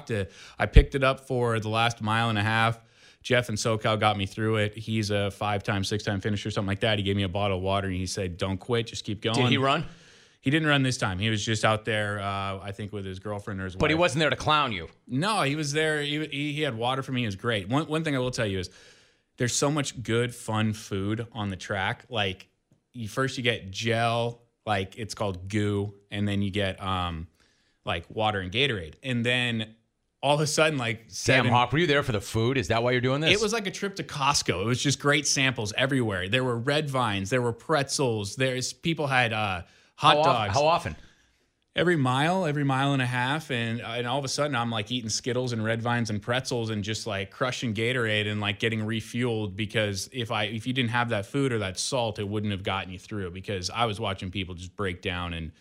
I picked it up for the last mile and a half. Jeff in SoCal got me through it. He's a 5-time, 6-time finisher, something like that. He gave me a bottle of water and he said, don't quit, just keep going. Did he run? He didn't run this time. He was just out there, I think, with his girlfriend or his wife. But he wasn't there to clown you. No, he was there. He had water for me. It was great. One thing I will tell you is there's so much good, fun food on the track. Like, you get gel, like it's called goo, and then you get like water and Gatorade. And then all of a sudden, like, Sam Hawk, were you there for the food? Is that why you're doing this? It was like a trip to Costco. It was just great samples everywhere. There were red vines. There were pretzels. People had hot dogs. How often? Every mile and a half, and all of a sudden I'm like eating Skittles and Red Vines and pretzels and just like crushing Gatorade and like getting refueled, because if you didn't have that food or that salt, it wouldn't have gotten you through, because I was watching people just break down and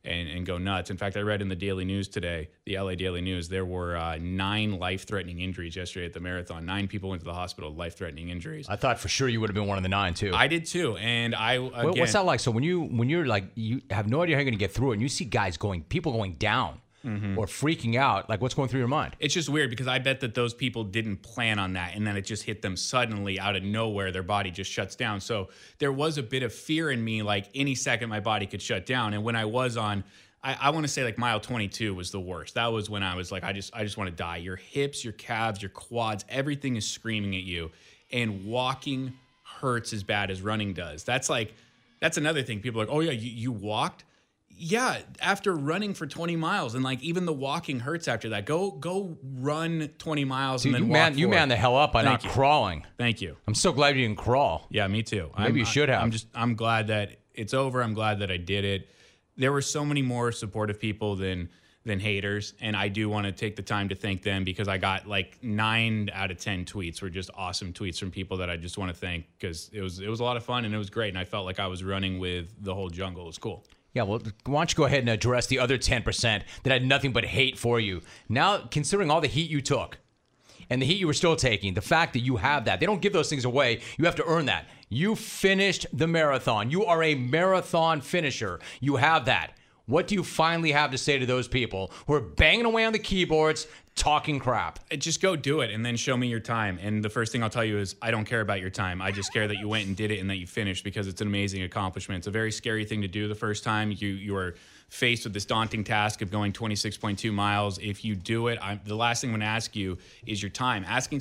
go nuts. In fact, I read in the Daily News today, the LA Daily News, there were 9 life-threatening injuries yesterday at the marathon. 9 people went to the hospital with life-threatening injuries. I thought for sure you would have been one of the 9 too. I did too, and What's that like? So when you're like, you have no idea how you're going to get through it, and you see people going down or freaking out, like what's going through your mind? It's just weird, because I bet that those people didn't plan on that, and then it just hit them suddenly out of nowhere. Their body just shuts down. So there was a bit of fear in me, like any second my body could shut down. And when I was on, I want to say like mile 22 was the worst. That was when I was like, I just want to die. Your hips, your calves, your quads, everything is screaming at you. And walking hurts as bad as running does. That's another thing. People are like, oh yeah, you walked? Yeah, after running for 20 miles, and like even the walking hurts after that. Go run 20 miles and then walk. You man the hell up by not crawling. Thank you. I'm so glad you didn't crawl. Yeah, me too. Maybe you should have. I'm glad that it's over. I'm glad that I did it. There were so many more supportive people than haters, and I do want to take the time to thank them, because I got like 9 out of 10 tweets were just awesome tweets from people that I just want to thank, because it was a lot of fun and it was great, and I felt like I was running with the whole jungle. It was cool. Yeah, well, why don't you go ahead and address the other 10% that had nothing but hate for you. Now, considering all the heat you took and the heat you were still taking, the fact that you have that, they don't give those things away. You have to earn that. You finished the marathon. You are a marathon finisher. You have that. What do you finally have to say to those people who are banging away on the keyboards, talking crap? Just go do it and then show me your time. And the first thing I'll tell you is I don't care about your time. I just care that you went and did it and that you finished, because it's an amazing accomplishment. It's a very scary thing to do the first time. You are faced with this daunting task of going 26.2 miles. If you do it, the last thing I'm going to ask you is your time. Asking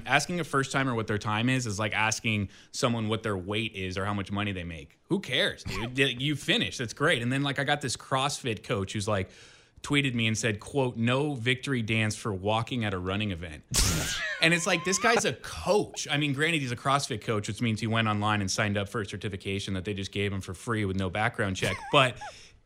a first timer what their time is like asking someone what their weight is or how much money they make. Who cares, dude? You finished. That's great. And then like I got this CrossFit coach who's like, tweeted me and said, quote, no victory dance for walking at a running event. And it's like, this guy's a coach. I mean, granted, he's a CrossFit coach, which means he went online and signed up for a certification that they just gave him for free with no background check. But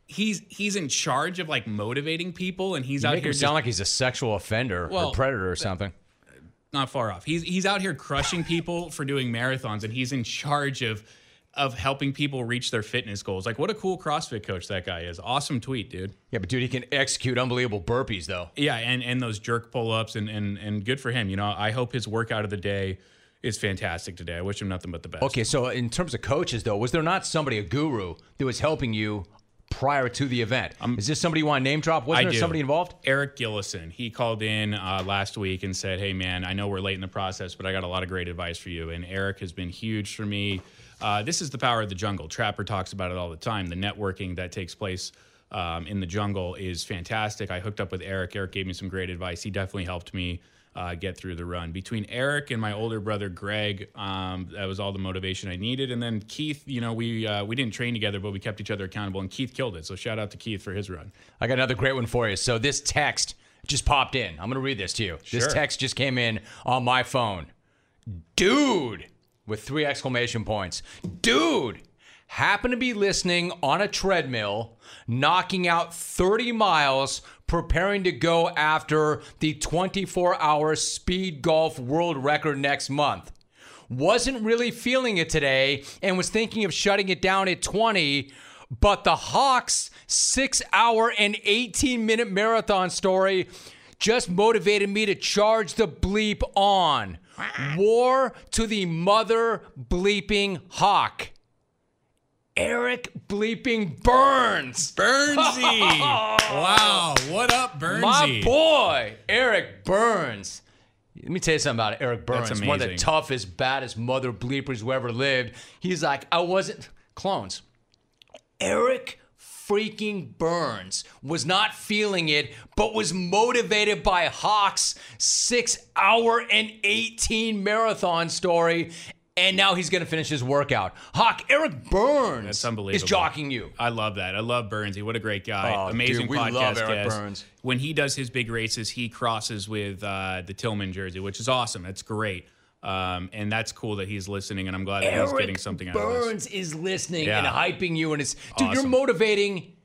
he's in charge of like motivating people, and he's out here. Sound like he's a sexual offender or predator or something. Not far off. He's out here crushing people for doing marathons, and he's in charge of helping people reach their fitness goals. Like, what a cool CrossFit coach that guy is. Awesome tweet, dude. Yeah, but dude, he can execute unbelievable burpees, though. Yeah, and those jerk pull-ups, and good for him. You know, I hope his workout of the day is fantastic today. I wish him nothing but the best. Okay, so in terms of coaches, though, was there not somebody, a guru, that was helping you prior to the event? Is this somebody you want to name drop? Wasn't there somebody involved? Eric Gillison. He called in last week and said, hey, man, I know we're late in the process, but I got a lot of great advice for you. And Eric has been huge for me. This is the power of the jungle. Trapper talks about it all the time. The networking that takes place in the jungle is fantastic. I hooked up with Eric. Eric gave me some great advice. He definitely helped me get through the run. Between Eric and my older brother, Greg, that was all the motivation I needed. And then Keith, you know, we didn't train together, but we kept each other accountable, and Keith killed it. So shout out to Keith for his run. I got another great one for you. So this text just popped in. I'm going to read this to you. Sure. This text just came in on my phone. Dude! With 3 exclamation points. Dude, happen to be listening on a treadmill, knocking out 30 miles, preparing to go after the 24-hour speed golf world record next month. Wasn't really feeling it today and was thinking of shutting it down at 20, but the Hawks 6-hour and 18-minute marathon story just motivated me to charge the bleep on. War to the mother bleeping Hawk. Eric bleeping Burns. Burnsy. Wow. What up, Burnsy? My boy, Eric Burns. Let me tell you something about Eric Burns. That's One of the toughest, baddest mother bleepers who ever lived. He's like, I wasn't... Clones. Eric freaking Burns was not feeling it, but was motivated by Hawk's 6-hour and 18 marathon story, and now he's going to finish his workout. Hawk, Eric Burns That's unbelievable. is jockeying you. I love that. I love Burnsy. What a great guy. Oh, amazing dude, we podcast love Eric guest. Burns. When he does his big races, he crosses with the Tillman jersey, which is awesome. That's great. And that's cool that he's listening, and I'm glad that he's getting something out of this. Burns is listening Yeah. and hyping you, and it's, dude, Awesome. you're motivating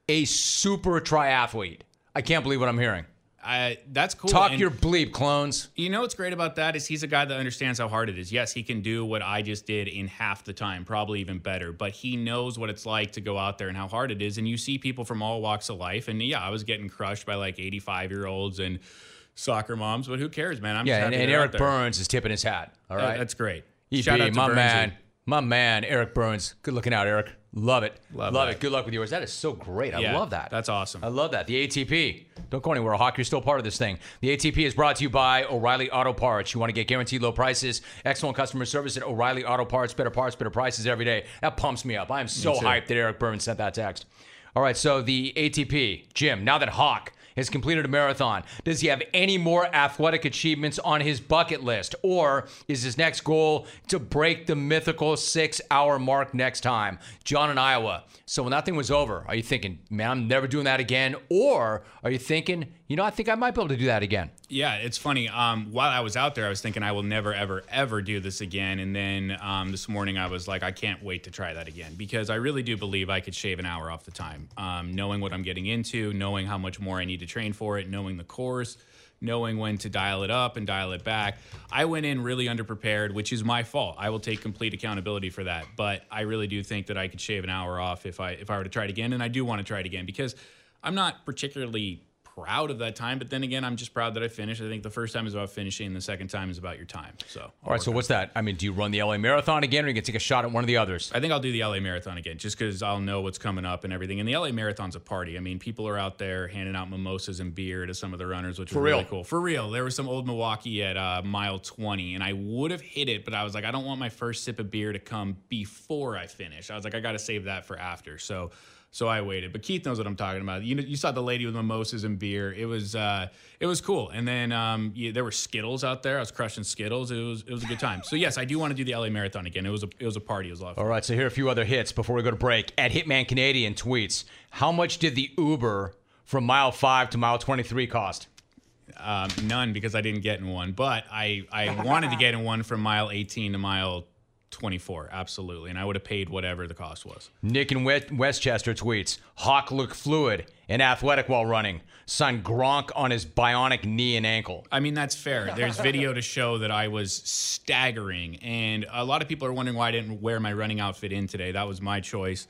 a super triathlete. I can't believe what I'm hearing. That's cool. Talk your bleep, clones. You know what's great about that is he's a guy that understands how hard it is. Yes, he can do what I just did in half the time, probably even better, but he knows what it's like to go out there and how hard it is. And you see people from all walks of life. And yeah, I was getting crushed by like 85-year-olds and soccer moms, but who cares, man? I'm just happy and they're Eric out there. Burns is tipping his hat. All right. That's great. Shout out to my Burnsy. My man, Eric Burns. Good looking out, Eric. Love it. Love it. Good luck with yours. That is so great. I Yeah, love that. That's awesome. I love that. The ATP. Don't go anywhere. Hawk, you're still part of this thing. The ATP is brought to you by O'Reilly Auto Parts. You want to get guaranteed low prices, excellent customer service at O'Reilly Auto Parts, better prices every day. That pumps me up. I am so hyped that Eric Burns sent that text. All right, so the ATP. Jim, now that Hawk has completed a marathon, does he have any more athletic achievements on his bucket list? Or is his next goal to break the mythical 6-hour mark next time? John in Iowa. So when that thing was over, are you thinking, man, I'm never doing that again? Or are you thinking, I think I might be able to do that again? Yeah, it's funny. While I was out there, I was thinking I will never, ever, ever do this again. And then this morning I was like, I can't wait to try that again because I really do believe I could shave an hour off the time. Knowing what I'm getting into, knowing how much more I need to train for it, knowing the course, knowing when to dial it up and dial it back. I went in really underprepared, which is my fault. I will take complete accountability for that. But I really do think that I could shave an hour off if I were to try it again. And I do want to try it again because I'm not particularly proud of that time, but then again, I'm just proud that I finished. I think the first time is about finishing, the second time is about your time. So, all right, so what's that? I mean, do you run the LA Marathon again, or you can take a shot at one of the others? I think I'll do the LA Marathon again, just because I'll know what's coming up and everything. And the LA Marathon's a party. I mean, people are out there handing out mimosas and beer to some of the runners, which is really cool. For real. There was some old Milwaukee at mile 20, and I would have hit it, but I was like, I don't want my first sip of beer to come before I finish. I was like, I got to save that for after. So I waited, but Keith knows what I'm talking about. You saw the lady with mimosas and beer. It was cool. And then there were Skittles out there. I was crushing Skittles. It was a good time. So yes, I do want to do the LA Marathon again. It was a party. It was a lot of fun. All right, so here are a few other hits before we go to break. At Hitman Canadian tweets, how much did the Uber from mile 5 to mile 23 cost? None, because I didn't get in one. But I wanted to get in one from mile 18 to mile 24, absolutely. And I would have paid whatever the cost was. Nick in Westchester tweets, Hawk looked fluid and athletic while running. Signed Gronk on his bionic knee and ankle. I mean, that's fair. There's video to show that I was staggering. And a lot of people are wondering why I didn't wear my running outfit in today. That was my choice.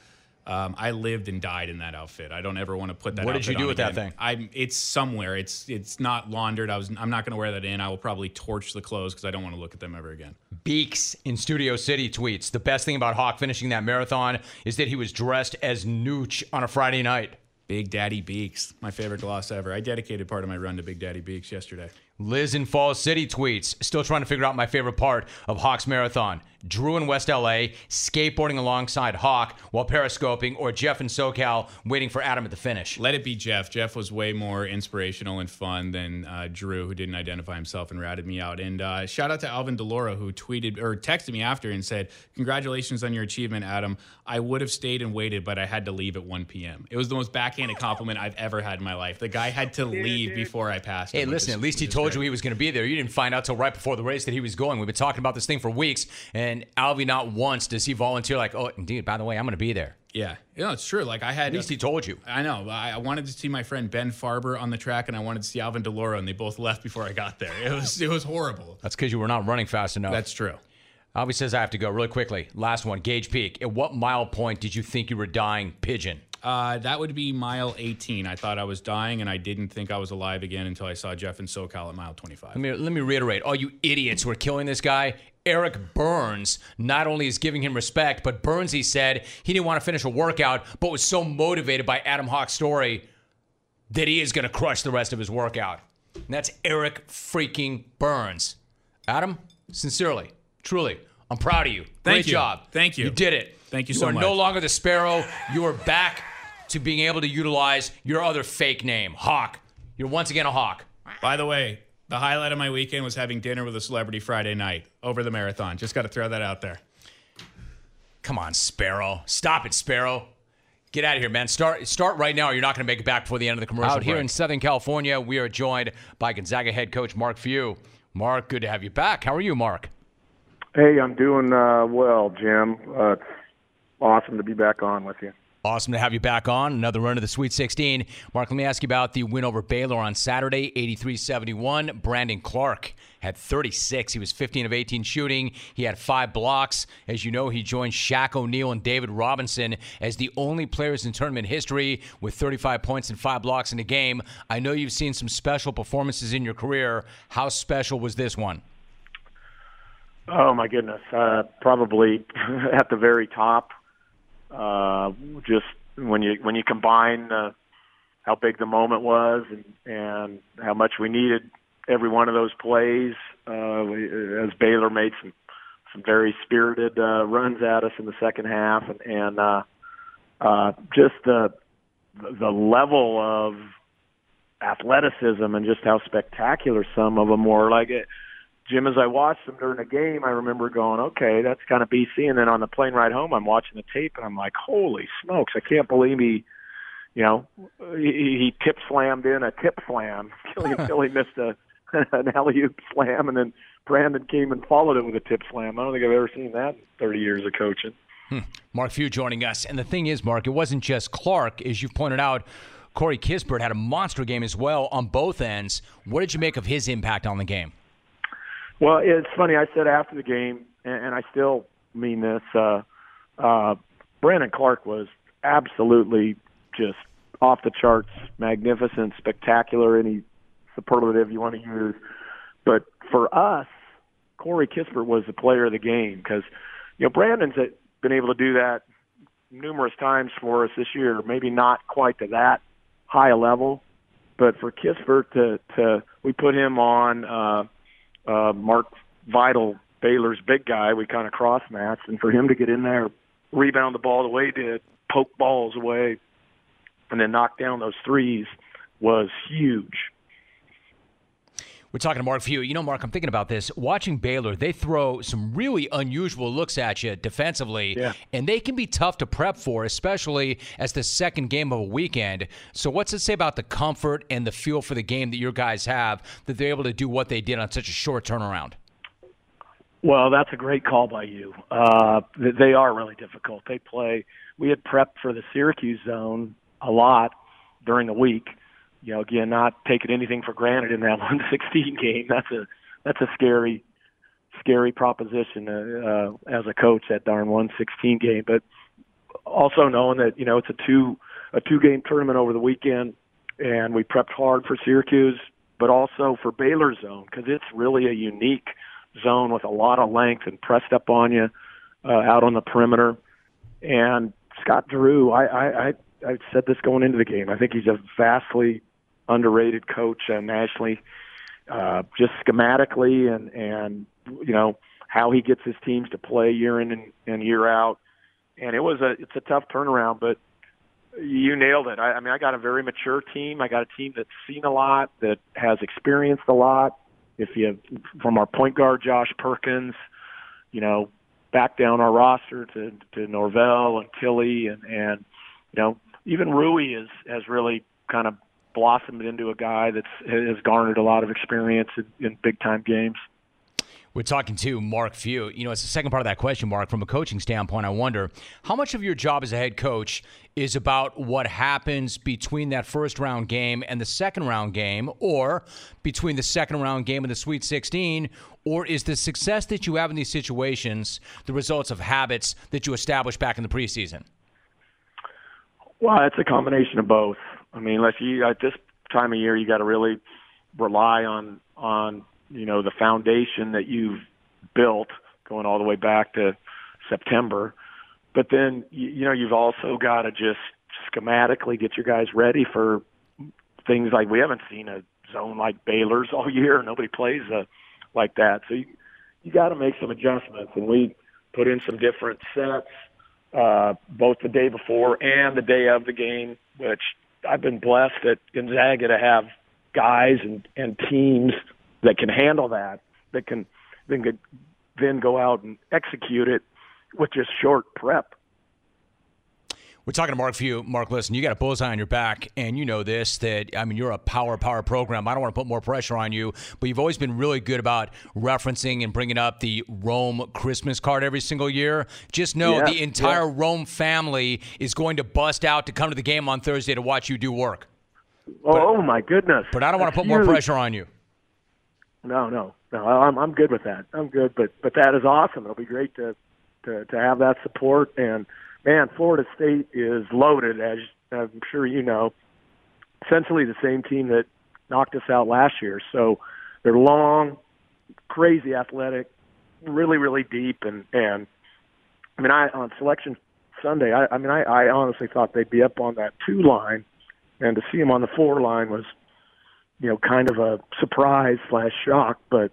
I lived and died in that outfit. I don't ever want to put that. What did you do with that thing? It's somewhere. It's not laundered. I'm not going to wear that in. I will probably torch the clothes because I don't want to look at them ever again. Beaks in Studio City tweets, the best thing about Hawk finishing that marathon is that he was dressed as Nooch on a Friday night. Big Daddy Beaks, my favorite gloss ever. I dedicated part of my run to Big Daddy Beaks yesterday. Liz in Falls City tweets, still trying to figure out my favorite part of Hawk's marathon. Drew in West LA, skateboarding alongside Hawk while periscoping, or Jeff in SoCal waiting for Adam at the finish. Let it be Jeff. Jeff was way more inspirational and fun than Drew, who didn't identify himself and ratted me out. And shout out to Alvin DeLora, who tweeted or texted me after and said, congratulations on your achievement, Adam. I would have stayed and waited, but I had to leave at 1 p.m. It was the most backhanded compliment I've ever had in my life. The guy had to leave before I passed him. Hey, listen, at least he told you he was going to be there. You didn't find out till right before the race that he was going. We've been talking about this thing for weeks, and Alvin, not once does he volunteer like, oh, dude, by the way, I'm going to be there. Yeah, it's true. Like at least he told you. I know. I wanted to see my friend Ben Farber on the track, and I wanted to see Alvin DeLora, and they both left before I got there. It was horrible. That's because you were not running fast enough. That's true. Albie says I have to go really quickly. Last one, Gage Peak. At what mile point did you think you were dying, Pigeon? That would be mile 18. I thought I was dying, and I didn't think I was alive again until I saw Jeff in SoCal at mile 25. Let me reiterate. All you idiots who are killing this guy, Eric Burns not only is giving him respect, but Burns, he said, he didn't want to finish a workout, but was so motivated by Adam Hawk's story that he is going to crush the rest of his workout. And that's Eric freaking Burns. Adam, sincerely, truly, I'm proud of you. Great job. Thank you. You did it. Thank you so much. You are no longer the Sparrow. You are back to being able to utilize your other fake name, Hawk. You're once again a Hawk. By the way, the highlight of my weekend was having dinner with a celebrity Friday night over the marathon. Just got to throw that out there. Come on, Sparrow. Stop it, Sparrow. Get out of here, man. Start right now, or you're not going to make it back before the end of the commercial break. Here in Southern California, we are joined by Gonzaga head coach Mark Few. Mark, good to have you back. How are you, Mark? Hey, I'm doing well, Jim. It's awesome to be back on with you. Awesome to have you back on. Another run of the Sweet 16. Mark, let me ask you about the win over Baylor on Saturday, 83-71. Brandon Clark had 36. He was 15 of 18 shooting. He had 5 blocks. As you know, he joined Shaq O'Neal and David Robinson as the only players in tournament history with 35 points and 5 blocks in a game. I know you've seen some special performances in your career. How special was this one? Oh, my goodness. Probably at the very top. Just when you combine how big the moment was and how much we needed every one of those plays, as Baylor made some very spirited runs at us in the second half, and just the level of athleticism and just how spectacular some of them were. Like Jim, as I watched them during the game, I remember going, okay, that's kind of BC. And then on the plane ride home, I'm watching the tape, and I'm like, holy smokes, I can't believe he tip slammed in a tip slam until he missed an alley-oop slam, and then Brandon came and followed it with a tip slam. I don't think I've ever seen that in 30 years of coaching. Mark Few joining us. And the thing is, Mark, it wasn't just Clark. As you pointed out, Corey Kispert had a monster game as well on both ends. What did you make of his impact on the game? Well, it's funny. I said after the game, and I still mean this, Brandon Clark was absolutely just off the charts, magnificent, spectacular, any superlative you want to use. But for us, Corey Kispert was the player of the game because, Brandon's been able to do that numerous times for us this year, maybe not quite to that high a level, but for Kispert we put him on Mark Vidal, Baylor's big guy. We kind of cross-matched, and for him to get in there, rebound the ball the way he did, poke balls away, and then knock down those threes was huge. We're talking to Mark Few. Mark, I'm thinking about this. Watching Baylor, they throw some really unusual looks at you defensively, and they can be tough to prep for, especially as the second game of a weekend. So what's it say about the comfort and the feel for the game that your guys have that they're able to do what they did on such a short turnaround? Well, that's a great call by you. They are really difficult. We had prepped for the Syracuse zone a lot during the week. Again, not taking anything for granted in that 116 game. That's a scary proposition as a coach, that darn 116 game. But also knowing that it's a two game tournament over the weekend, and we prepped hard for Syracuse, but also for Baylor's zone because it's really a unique zone with a lot of length and pressed up on you out on the perimeter. And Scott Drew, I said this going into the game. I think he's a vastly underrated coach nationally, just schematically and how he gets his teams to play year in and year out. And it's a tough turnaround, but you nailed it. I got a very mature team. I got a team that's seen a lot, that has experienced a lot. From our point guard Josh Perkins, back down our roster to Norvell and Tilly and even Rui has really kind of blossomed into a guy that has garnered a lot of experience in big-time games. We're talking to Mark Few. It's the second part of that question, Mark. From a coaching standpoint, I wonder how much of your job as a head coach is about what happens between that first-round game and the second-round game, or between the second-round game and the Sweet 16, or is the success that you have in these situations the results of habits that you established back in the preseason? Well, it's a combination of both. At this time of year, you got to really rely on the foundation that you've built going all the way back to September. But then, you've also got to just schematically get your guys ready for things like we haven't seen a zone like Baylor's all year. Nobody plays like that. So you got to make some adjustments. And we put in some different sets both the day before and the day of the game, which I've been blessed at Gonzaga to have guys and teams that can handle that can then go out and execute it with just short prep. We're talking to Mark Few. Mark, listen, you got a bullseye on your back, and you know this, that, I mean, you're a power program. I don't want to put more pressure on you, but you've always been really good about referencing and bringing up the Rome Christmas card every single year. Just know the entire Rome family is going to bust out to come to the game on Thursday to watch you do work. Oh, my goodness. But I don't want to put more pressure on you. No, I'm good with that. I'm good, but that is awesome. It'll be great to have that support. And, man, Florida State is loaded, as I'm sure you know. Essentially the same team that knocked us out last year. So they're long, crazy athletic, really, really deep. And I mean, on Selection Sunday, I honestly thought they'd be up on that 2 line. And to see them on the 4 line was, you know, kind of a surprise / shock. But,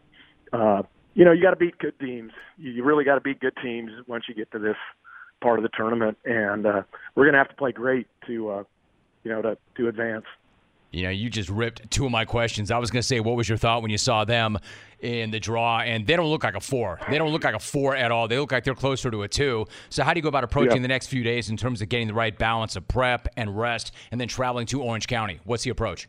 you know, you got to beat good teams. You really got to beat good teams once you get to this part of the tournament. And we're going to have to play great to advance. You know, you just ripped 2 of my questions. I was going to say, what was your thought when you saw them in the draw? And they don't look like a 4. They don't look like a 4 at all. They look like they're closer to a 2. So how do you go about approaching the next few days in terms of getting the right balance of prep and rest and then traveling to Orange County? What's the approach?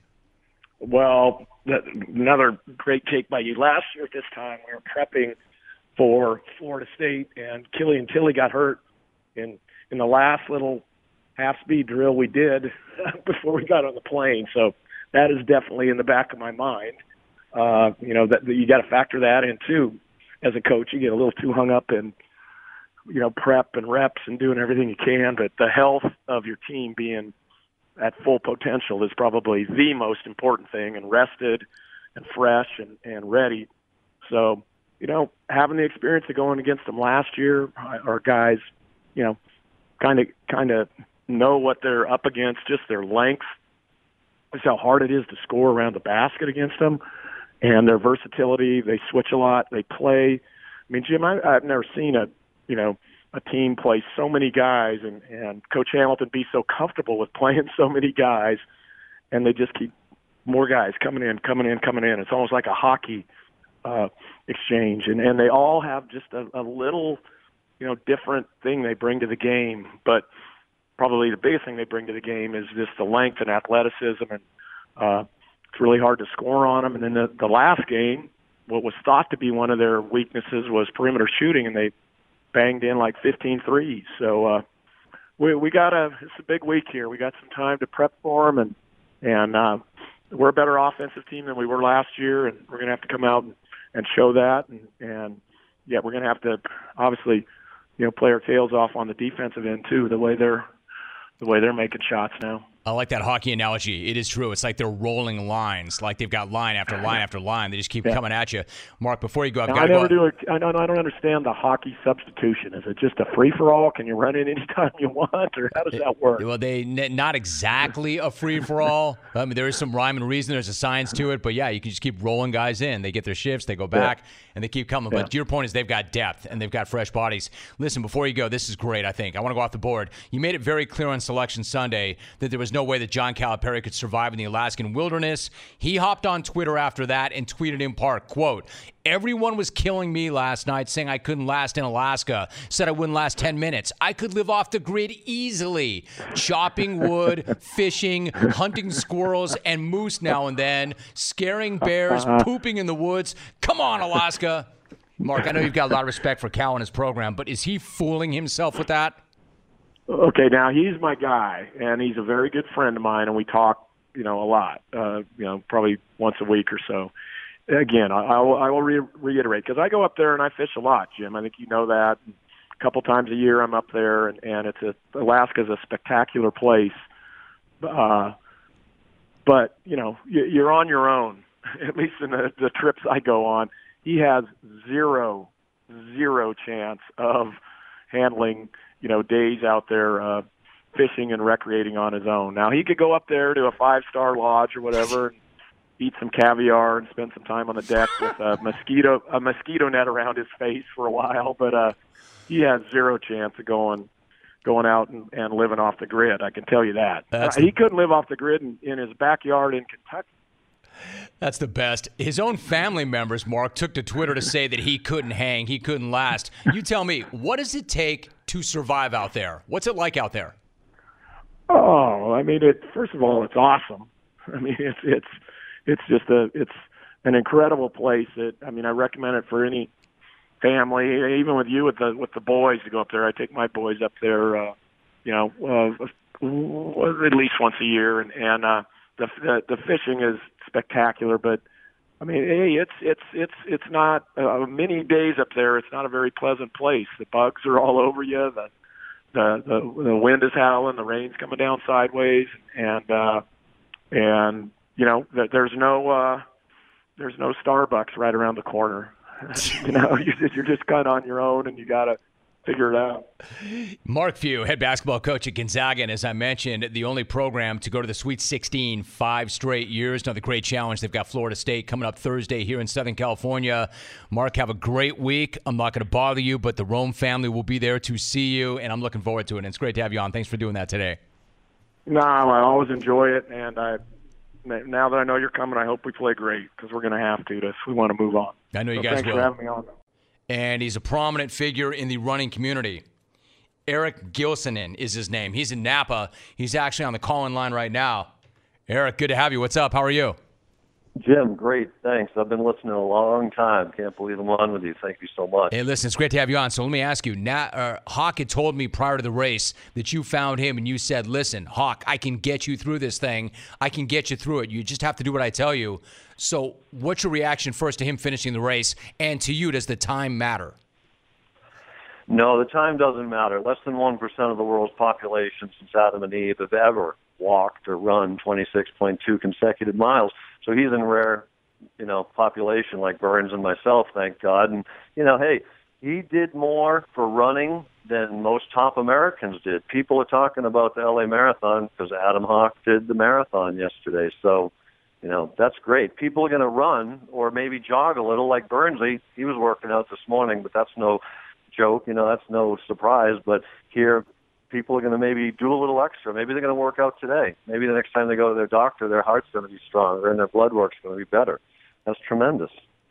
Well, another great take by you. Last year at this time, we were prepping for Florida State, and Killian Tilly got hurt in the last little half-speed drill we did before we got on the plane. So that is definitely in the back of my mind. You know, that you got to factor that in too. As a coach, you get a little too hung up in, you know, prep and reps and doing everything you can, but the health of your team being at full potential is probably the most important thing, and rested and fresh and ready. So, you know, having the experience of going against them last year, our guys, you know, kind of know what they're up against, just their length, just how hard it is to score around the basket against them, and their versatility. They switch a lot. They play. I mean, Jim, I've never seen a team play so many guys and Coach Hamilton be so comfortable with playing so many guys, and they just keep more guys coming in. It's almost like a hockey exchange, and they all have just a little, you know, different thing they bring to the game. But probably the biggest thing they bring to the game is just the length and athleticism, and it's really hard to score on them. And then the last game, what was thought to be one of their weaknesses was perimeter shooting, and they banged in like 15 threes. So it's a big week here. We got some time to prep for them, and we're a better offensive team than we were last year, and we're going to have to come out and show that. And yeah, we're going to have to obviously, you know, play our tails off on the defensive end too, the way they're making shots now. I like that hockey analogy. It is true. It's like they're rolling lines, like they've got line after line after line. They just keep coming at you. Mark, before you go, I don't understand the hockey substitution. Is it just a free-for-all? Can you run in anytime you want, or how does that work? Well, not exactly a free-for-all. I mean, there is some rhyme and reason. There's a science to it. But, yeah, you can just keep rolling guys in. They get their shifts. They go back, and they keep coming. But your point is they've got depth, and they've got fresh bodies. Listen, before you go, this is great, I think. I want to go off the board. You made it very clear on Selection Sunday that there was no way that John Calipari could survive in the Alaskan wilderness. He hopped on Twitter after that and tweeted in part, quote, "Everyone was killing me last night, saying I couldn't last in Alaska, said I wouldn't last 10 minutes. I could live off the grid easily, chopping wood, fishing, hunting squirrels and moose now and then, scaring bears, pooping in the woods. Come on, Alaska." Mark, I know you've got a lot of respect for Cal and his program, but is he fooling himself with that? Okay, now he's my guy, and he's a very good friend of mine, and we talk, you know, a lot, you know, probably once a week or so. Again, I will reiterate, because I go up there and I fish a lot, Jim. I think you know that. A couple times a year I'm up there, and Alaska's a spectacular place. But, you know, you're on your own, at least in the trips I go on. He has zero chance of handling, you know, days out there fishing and recreating on his own. Now, he could go up there to a 5-star lodge or whatever and eat some caviar and spend some time on the deck with a mosquito net around his face for a while, but he has zero chance of going out and living off the grid. I can tell you that. He couldn't live off the grid in his backyard in Kentucky. That's the best. His own family members, Mark, took to Twitter to say that he couldn't hang, he couldn't last. You tell me, what does it take to survive out there? What's it like out there? Oh, I mean, first of all, it's awesome. I mean, it's just an incredible place. I recommend it for any family, even with you with the boys to go up there. I take my boys up there, at least once a year, and the fishing is spectacular. But I mean, hey, it's not many days up there. It's not a very pleasant place. The bugs are all over you. The wind is howling. The rain's coming down sideways, and there's no Starbucks right around the corner. You're just kind of on your own, and you got to figure it out. Mark Few, head basketball coach at Gonzaga, and as I mentioned, the only program to go to the Sweet 16 5 straight years. Another great challenge. They've got Florida State coming up Thursday here in Southern California. Mark, have a great week. I'm not going to bother you, but the Rome family will be there to see you, and I'm looking forward to it. And it's great to have you on. Thanks for doing that today. No, I always enjoy it, and now that I know you're coming, I hope we play great because we're going to have to if we want to move on. I know you guys thanks will. For having me on. And he's a prominent figure in the running community. Eric Gilsonen is his name. He's in Napa. He's actually on the call-in line right now. Eric, good to have you. What's up? How are you? Jim, great. Thanks. I've been listening a long time. Can't believe I'm on with you. Thank you so much. Hey, listen, it's great to have you on. So let me ask you, Hawk had told me prior to the race that you found him and you said, listen, Hawk, I can get you through this thing. I can get you through it. You just have to do what I tell you. So what's your reaction first to him finishing the race, and to you, does the time matter? No, the time doesn't matter. Less than 1% of the world's population since Adam and Eve have ever walked or run 26.2 consecutive miles. So he's in rare, population like Burns and myself, thank God. And, hey, he did more for running than most top Americans did. People are talking about the LA Marathon because Adam Hawk did the marathon yesterday. So, that's great. People are going to run or maybe jog a little like Burns. He was working out this morning, but that's no joke. That's no surprise. But here, people are going to maybe do a little extra. Maybe they're going to work out today. Maybe the next time they go to their doctor, their heart's going to be stronger and their blood work's going to be better. That's tremendous.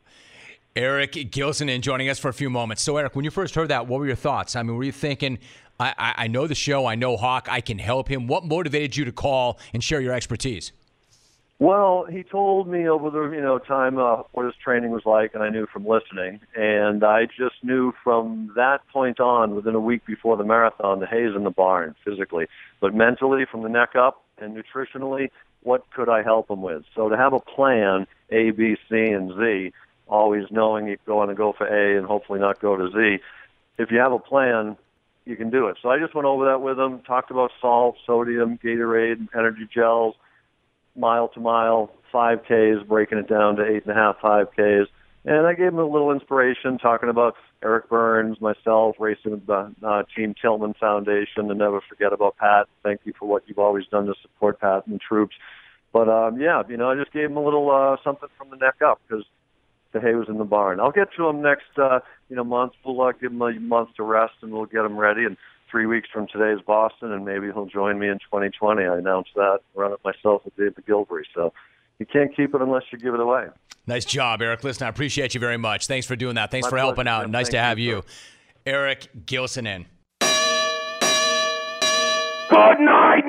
Eric Gilsonen joining us for a few moments. So, Eric, when you first heard that, what were your thoughts? I mean, were you thinking, I know the show, I know Hawk, I can help him. What motivated you to call and share your expertise? Well, he told me over the time what his training was like, and I knew from listening. And I just knew from that point on, within a week before the marathon, the hay's in the barn physically. But mentally, from the neck up, and nutritionally, what could I help him with? So to have a plan, A, B, C, and Z, always knowing you're going to go for A and hopefully not go to Z, if you have a plan, you can do it. So I just went over that with him, talked about salt, sodium, Gatorade, energy gels, mile to mile, 5Ks, breaking it down to 8.5 5Ks. And I gave him a little inspiration, talking about Eric Burns, myself, racing with the Team Tillman Foundation, and never forget about Pat. Thank you for what you've always done to support Pat and the troops. But, I just gave him a little something from the neck up because the hay was in the barn. I'll get to him next, month. We'll give him a month to rest, and we'll get him ready. And 3 weeks from today is Boston, and maybe he'll join me in 2020. I announced that, run it myself with David Gilbert. So you can't keep it unless you give it away. Nice job, Eric. Listen, I appreciate you very much. Thanks for doing that. Thanks for helping out. Jim. Nice Thank to have you. Sir. Eric Gilsonen. Good night.